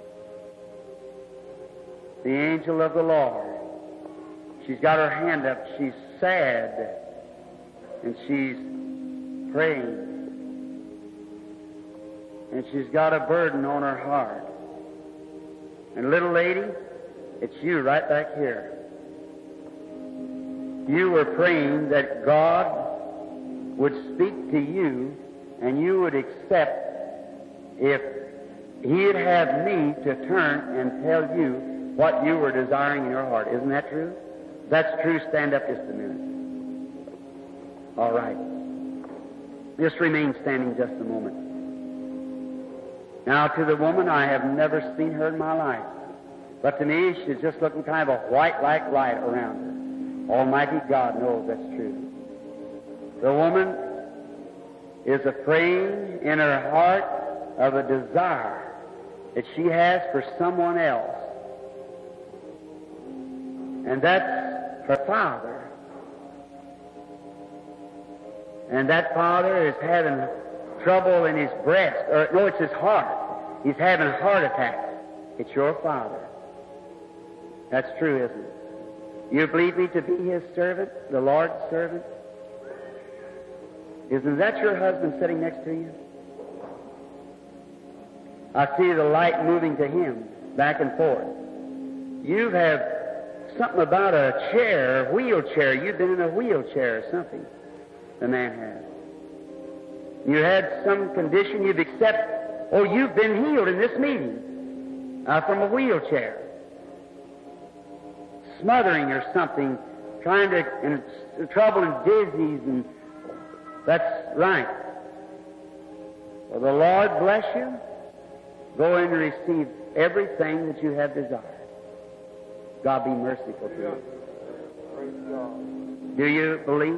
The angel of the Lord. She's got her hand up. She's sad. And she's praying. And she's got a burden on her heart. And little lady, it's you right back here. You were praying that God would speak to you and you would accept if He'd have me to turn and tell you what you were desiring in your heart. Isn't that true? If that's true, stand up just a minute. All right. Just remain standing just a moment. Now, to the woman, I have never seen her in my life. But to me, she's just looking kind of a white like light around her. Almighty God knows that's true. The woman is afraid in her heart of a desire that she has for someone else. And that's her father. And that father is having trouble in his breast, or no, it's his heart. He's having a heart attack. It's your father. That's true, isn't it? You believe me to be his servant, the Lord's servant? Isn't that your husband sitting next to you? I see the light moving to him, back and forth. You have something about a chair, a wheelchair. You've been in a wheelchair or something. The man has. You had some condition you've accepted. Oh, you've been healed in this meeting from a wheelchair. Smothering or something, trying to, and trouble and dizzies, and that's right. Well, the Lord bless you. Go in and receive everything that you have desired. God be merciful to you. Do you believe?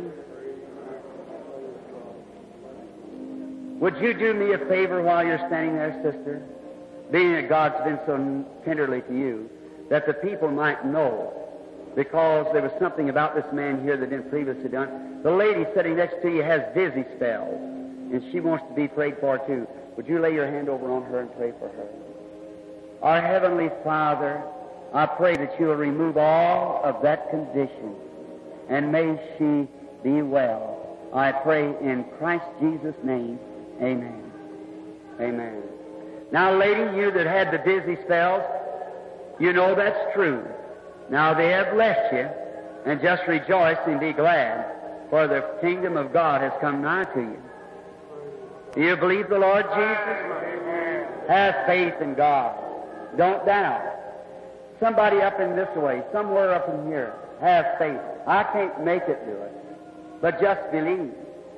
Would you do me a favor while you're standing there, sister? Being that God's been so tenderly to you, that the people might know, because there was something about this man here that didn't previously done. The lady sitting next to you has dizzy spells, and she wants to be prayed for too. Would you lay your hand over on her and pray for her? Our Heavenly Father, I pray that you will remove all of that condition, and may she be well. I pray in Christ Jesus' name, amen. Amen. Now, lady, you that had the dizzy spells, you know that's true. Now they have left you, and just rejoice and be glad, for the kingdom of God has come nigh to you. Do you believe the Lord Jesus? Have faith in God. Don't doubt. Somebody up in this way, somewhere up in here, have faith. I can't make it do it, but just believe.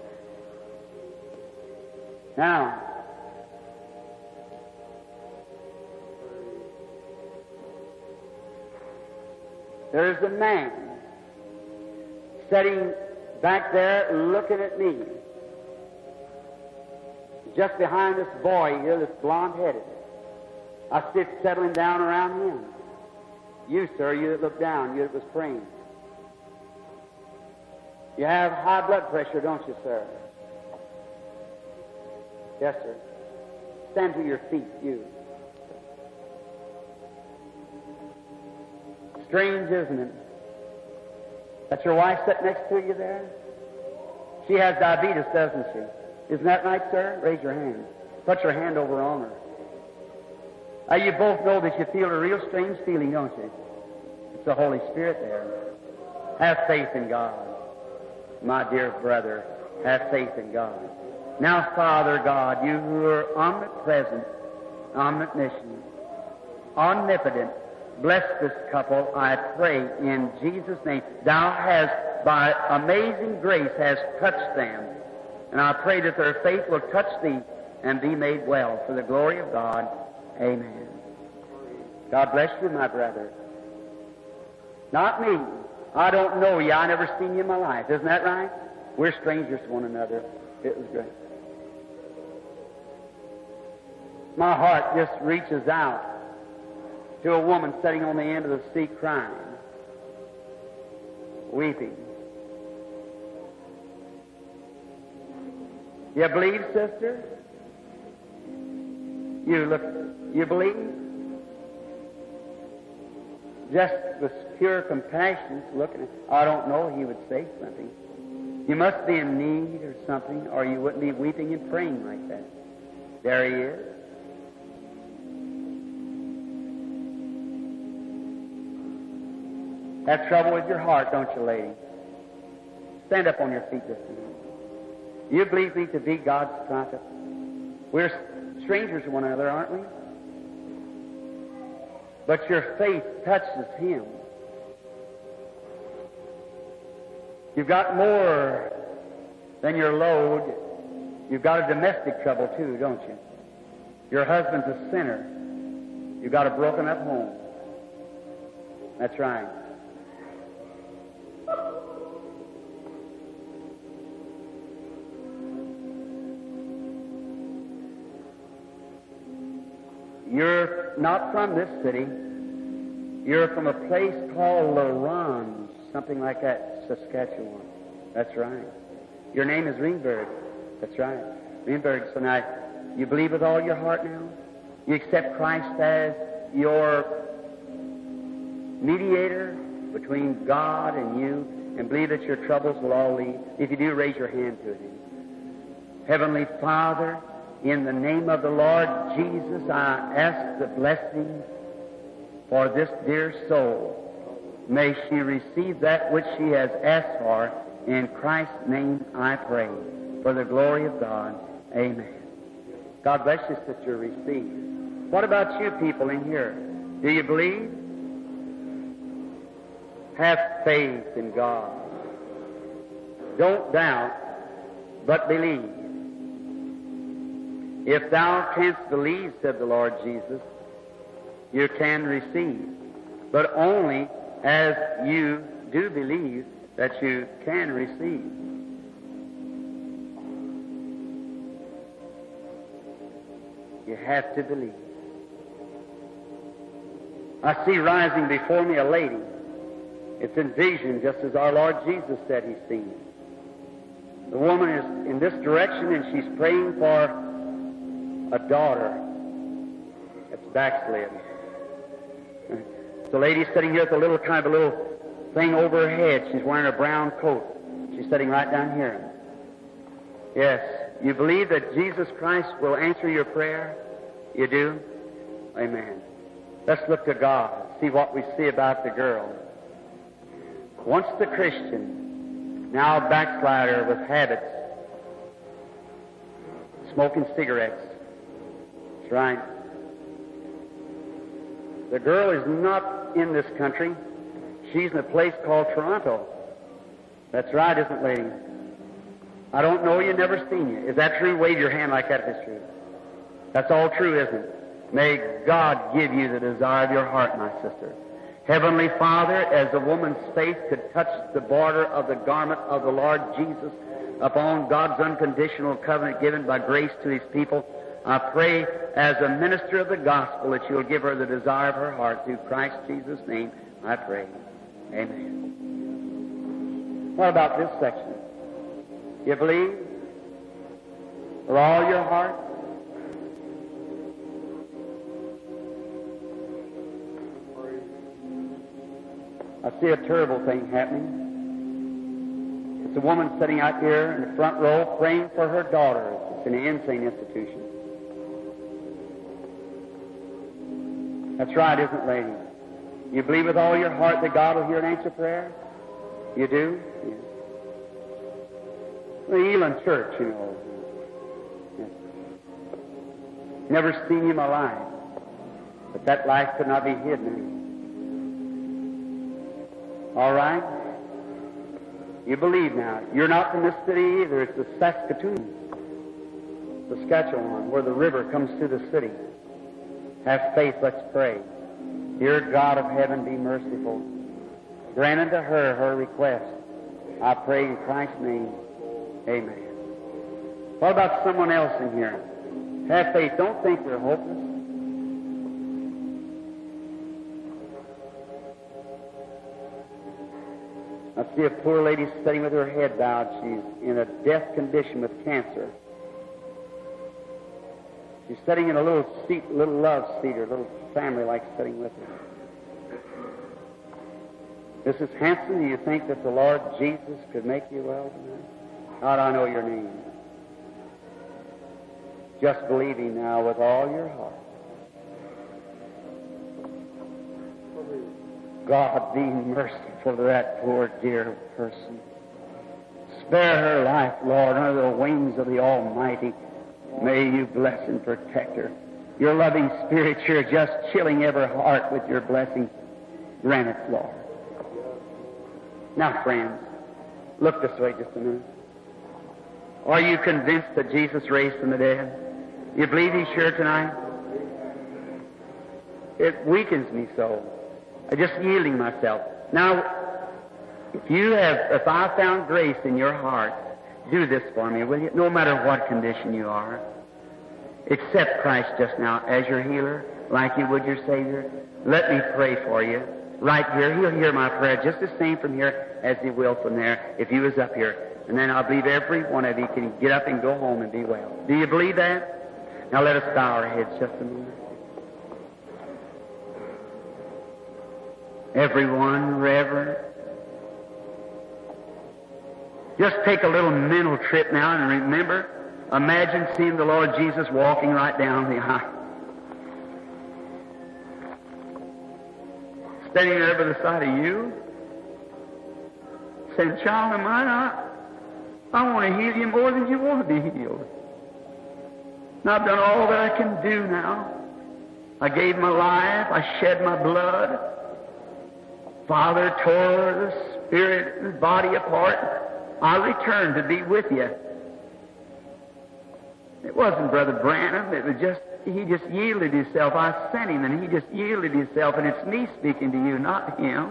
Now, there's a man sitting back there looking at me, just behind this boy here that's blonde-headed. I see it settling down around him. You, sir, you that looked down, you that was praying. You have high blood pressure, don't you, sir? Yes, sir. Stand to your feet, you. Strange, isn't it? That's your wife sitting next to you there? She has diabetes, doesn't she? Isn't that right, sir? Raise your hand. Put your hand over on her. You both know that you feel a real strange feeling, don't you? It's the Holy Spirit there. Have faith in God. My dear brother, have faith in God. Now, Father God, you who are omnipresent, omniscient, omnipotent, bless this couple, I pray, in Jesus' name. Thou hast, by amazing grace, hast touched them. And I pray that their faith will touch thee and be made well for the glory of God. Amen. God bless you, my brother. Not me. I don't know you. I never seen you in my life. Isn't that right? We're strangers to one another. It was great. My heart just reaches out to a woman sitting on the end of the seat crying, weeping. You believe, sister? You believe? Just with pure compassion, looking at, I don't know, he would say something. You must be in need or something, or you wouldn't be weeping and praying like that. There he is. Have trouble with your heart, don't you, lady? Stand up on your feet just a minute. You believe me to be God's prophet? We're strangers to one another, aren't we? But your faith touches him. You've got more than your load. You've got a domestic trouble too, don't you? Your husband's a sinner. You've got a broken up home. That's right. You're not from this city. You're from a place called LaRonge, something like that, Saskatchewan. That's right. Your name is Ringberg. That's right. Ringberg. So now, you believe with all your heart now? You accept Christ as your mediator between God and you, and believe that your troubles will all leave? If you do, raise your hand to Him. Heavenly Father, in the name of the Lord Jesus, I ask the blessing for this dear soul. May she receive that which she has asked for. In Christ's name I pray. For the glory of God. Amen. God bless you, sister. Receive. What about you people in here? Do you believe? Have faith in God. Don't doubt, but believe. If thou canst believe, said the Lord Jesus, you can receive. But only as you do believe that you can receive. You have to believe. I see rising before me a lady. It's in vision, just as our Lord Jesus said He's seen. The woman is in this direction, and she's praying for a daughter that's backslid. The lady's sitting here with a little kind of a little thing over her head. She's wearing a brown coat. She's sitting right down here. Yes, you believe that Jesus Christ will answer your prayer? You do? Amen. Let's look to God, see what we see about the girl. Once the Christian, now a backslider with habits, smoking cigarettes. That's right. The girl is not in this country. She's in a place called Toronto. That's right, isn't it, lady? I don't know you, never seen you. Is that true? Wave your hand like that if it's true. That's all true, isn't it? May God give you the desire of your heart, my sister. Heavenly Father, as the woman's faith could touch the border of the garment of the Lord Jesus upon God's unconditional covenant given by grace to His people, I pray as a minister of the gospel that you'll give her the desire of her heart through Christ Jesus' name, I pray. Amen. What about this section? You believe? With all your heart? I see a terrible thing happening. It's a woman sitting out here in the front row praying for her daughter. It's in an insane institution. That's right, isn't it, lady? You believe with all your heart that God will hear and answer prayer? You do? Yeah. The Elam Church, you know. Yeah. Never seen you in my life. But that life could not be hidden. All right? You believe now. You're not from this city either. It's the Saskatoon, Saskatchewan, where the river comes through the city. Have faith, let's pray. Dear God of heaven, be merciful. Grant unto her her request. I pray in Christ's name. Amen. What about someone else in here? Have faith. Don't think they're hopeless. I see a poor lady sitting with her head bowed. She's in a death condition with cancer. She's sitting in a little seat, little love seat, her little family like sitting with her. Mrs. Hanson, do you think that the Lord Jesus could make you well tonight? How do I know your name? Just believing now with all your heart. God, be merciful to that poor dear person. Spare her life, Lord, under the wings of the Almighty. May you bless and protect her. Your loving Spirit, you're just chilling every heart with your blessing. Grant it, Lord. Now, friends, look this way just a minute. Are you convinced that Jesus raised from the dead? You believe He's here tonight? It weakens me so. Just yielding myself. Now, if I found grace in your heart, do this for me, will you? No matter what condition you are. Accept Christ just now as your healer, like you would your Savior. Let me pray for you. Right here, He'll hear my prayer just the same from here as He will from there if He was up here. And then I believe every one of you can get up and go home and be well. Do you believe that? Now let us bow our heads just a moment. Everyone, Reverend, just take a little mental trip now and remember, imagine seeing the Lord Jesus walking right down the aisle. Standing there by the side of you, saying, child of mine, I want to heal you more than you want to be healed. And I've done all that I can do now. I gave my life. I shed my blood. Father tore the spirit and body apart. I returned to be with you. It wasn't Brother Branham. It was just, he just yielded himself. I sent him, and he just yielded himself, and it's me speaking to you, not him.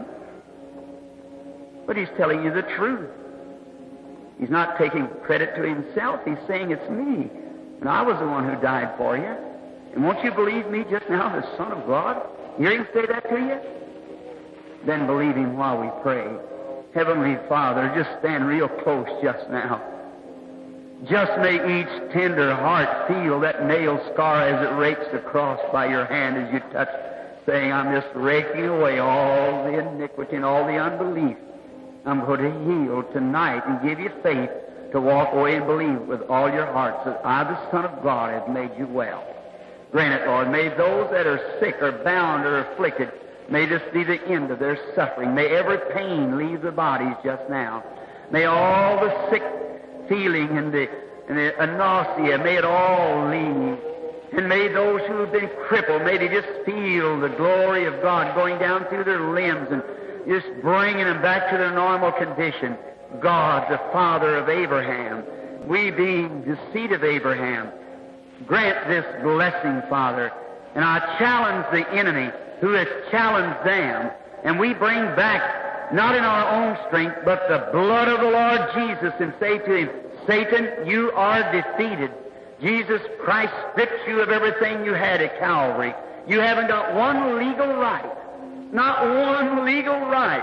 But he's telling you the truth. He's not taking credit to himself. He's saying it's me, and I was the one who died for you. And won't you believe me just now, the Son of God? You hear him say that to you? Then believe him while we pray. Heavenly Father, just stand real close just now. Just may each tender heart feel that nail scar as it rakes the cross by your hand as you touch, saying, I'm just raking away all the iniquity and all the unbelief. I'm going to heal tonight and give you faith to walk away and believe with all your hearts that I, the Son of God, have made you well. Grant it, Lord. May those that are sick or bound or afflicted, may this be the end of their suffering. May every pain leave their bodies just now. May all the sick feeling and the nausea, may it all leave. And may those who have been crippled, may they just feel the glory of God going down through their limbs and just bringing them back to their normal condition. God, the Father of Abraham, we being the seed of Abraham, grant this blessing, Father. And I challenge the enemy who has challenged them, and we bring back, not in our own strength, but the blood of the Lord Jesus, and say to him, Satan, you are defeated. Jesus Christ stripped you of everything you had at Calvary. You haven't got one legal right. Not one legal right.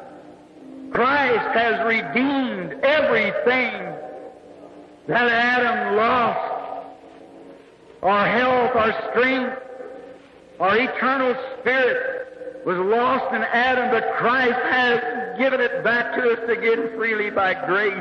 Christ has redeemed everything that Adam lost. Our health, our strength, our eternal spirit was lost in Adam, but Christ has given it back to us again freely by grace.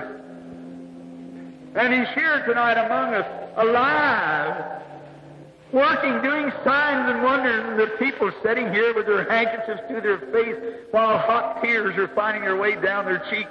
And He's here tonight among us, alive, working, doing signs and wonders, and the people sitting here with their handkerchiefs to their face while hot tears are finding their way down their cheeks.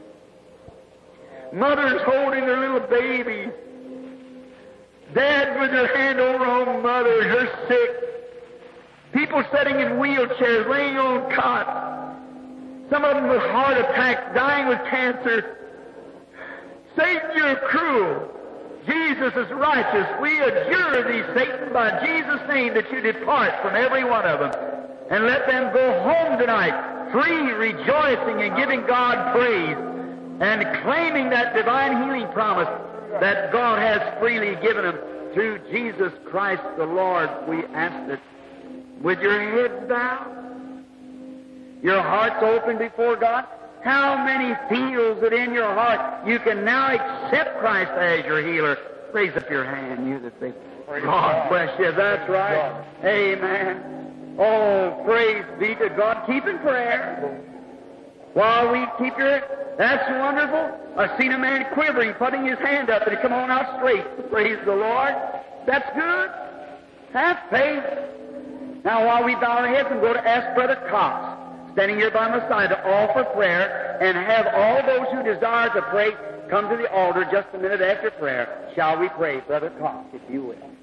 Mothers holding their little babies. Dads with their hand over on mothers, they're sick. People sitting in wheelchairs, laying on cots. Some of them with heart attacks, dying with cancer. Satan, you're cruel. Jesus is righteous. We adjure thee, Satan, by Jesus' name, that you depart from every one of them. And let them go home tonight, free, rejoicing, and giving God praise, and claiming that divine healing promise that God has freely given them through Jesus Christ the Lord. We ask it. With your heads bowed, your hearts open before God, how many feels that in your heart you can now accept Christ as your healer? Raise up your hand, you that say, God bless you. That's right. Amen. Oh, praise be to God. Keep in prayer. While we keep your... That's wonderful. I've seen a man quivering, putting his hand up, and he come on out straight. Praise the Lord. That's good. Have faith. Now, while we bow our heads and go to ask Brother Cox, standing here by my side, to offer prayer, and have all those who desire to pray come to the altar just a minute after prayer. Shall we pray, Brother Cox, if you will?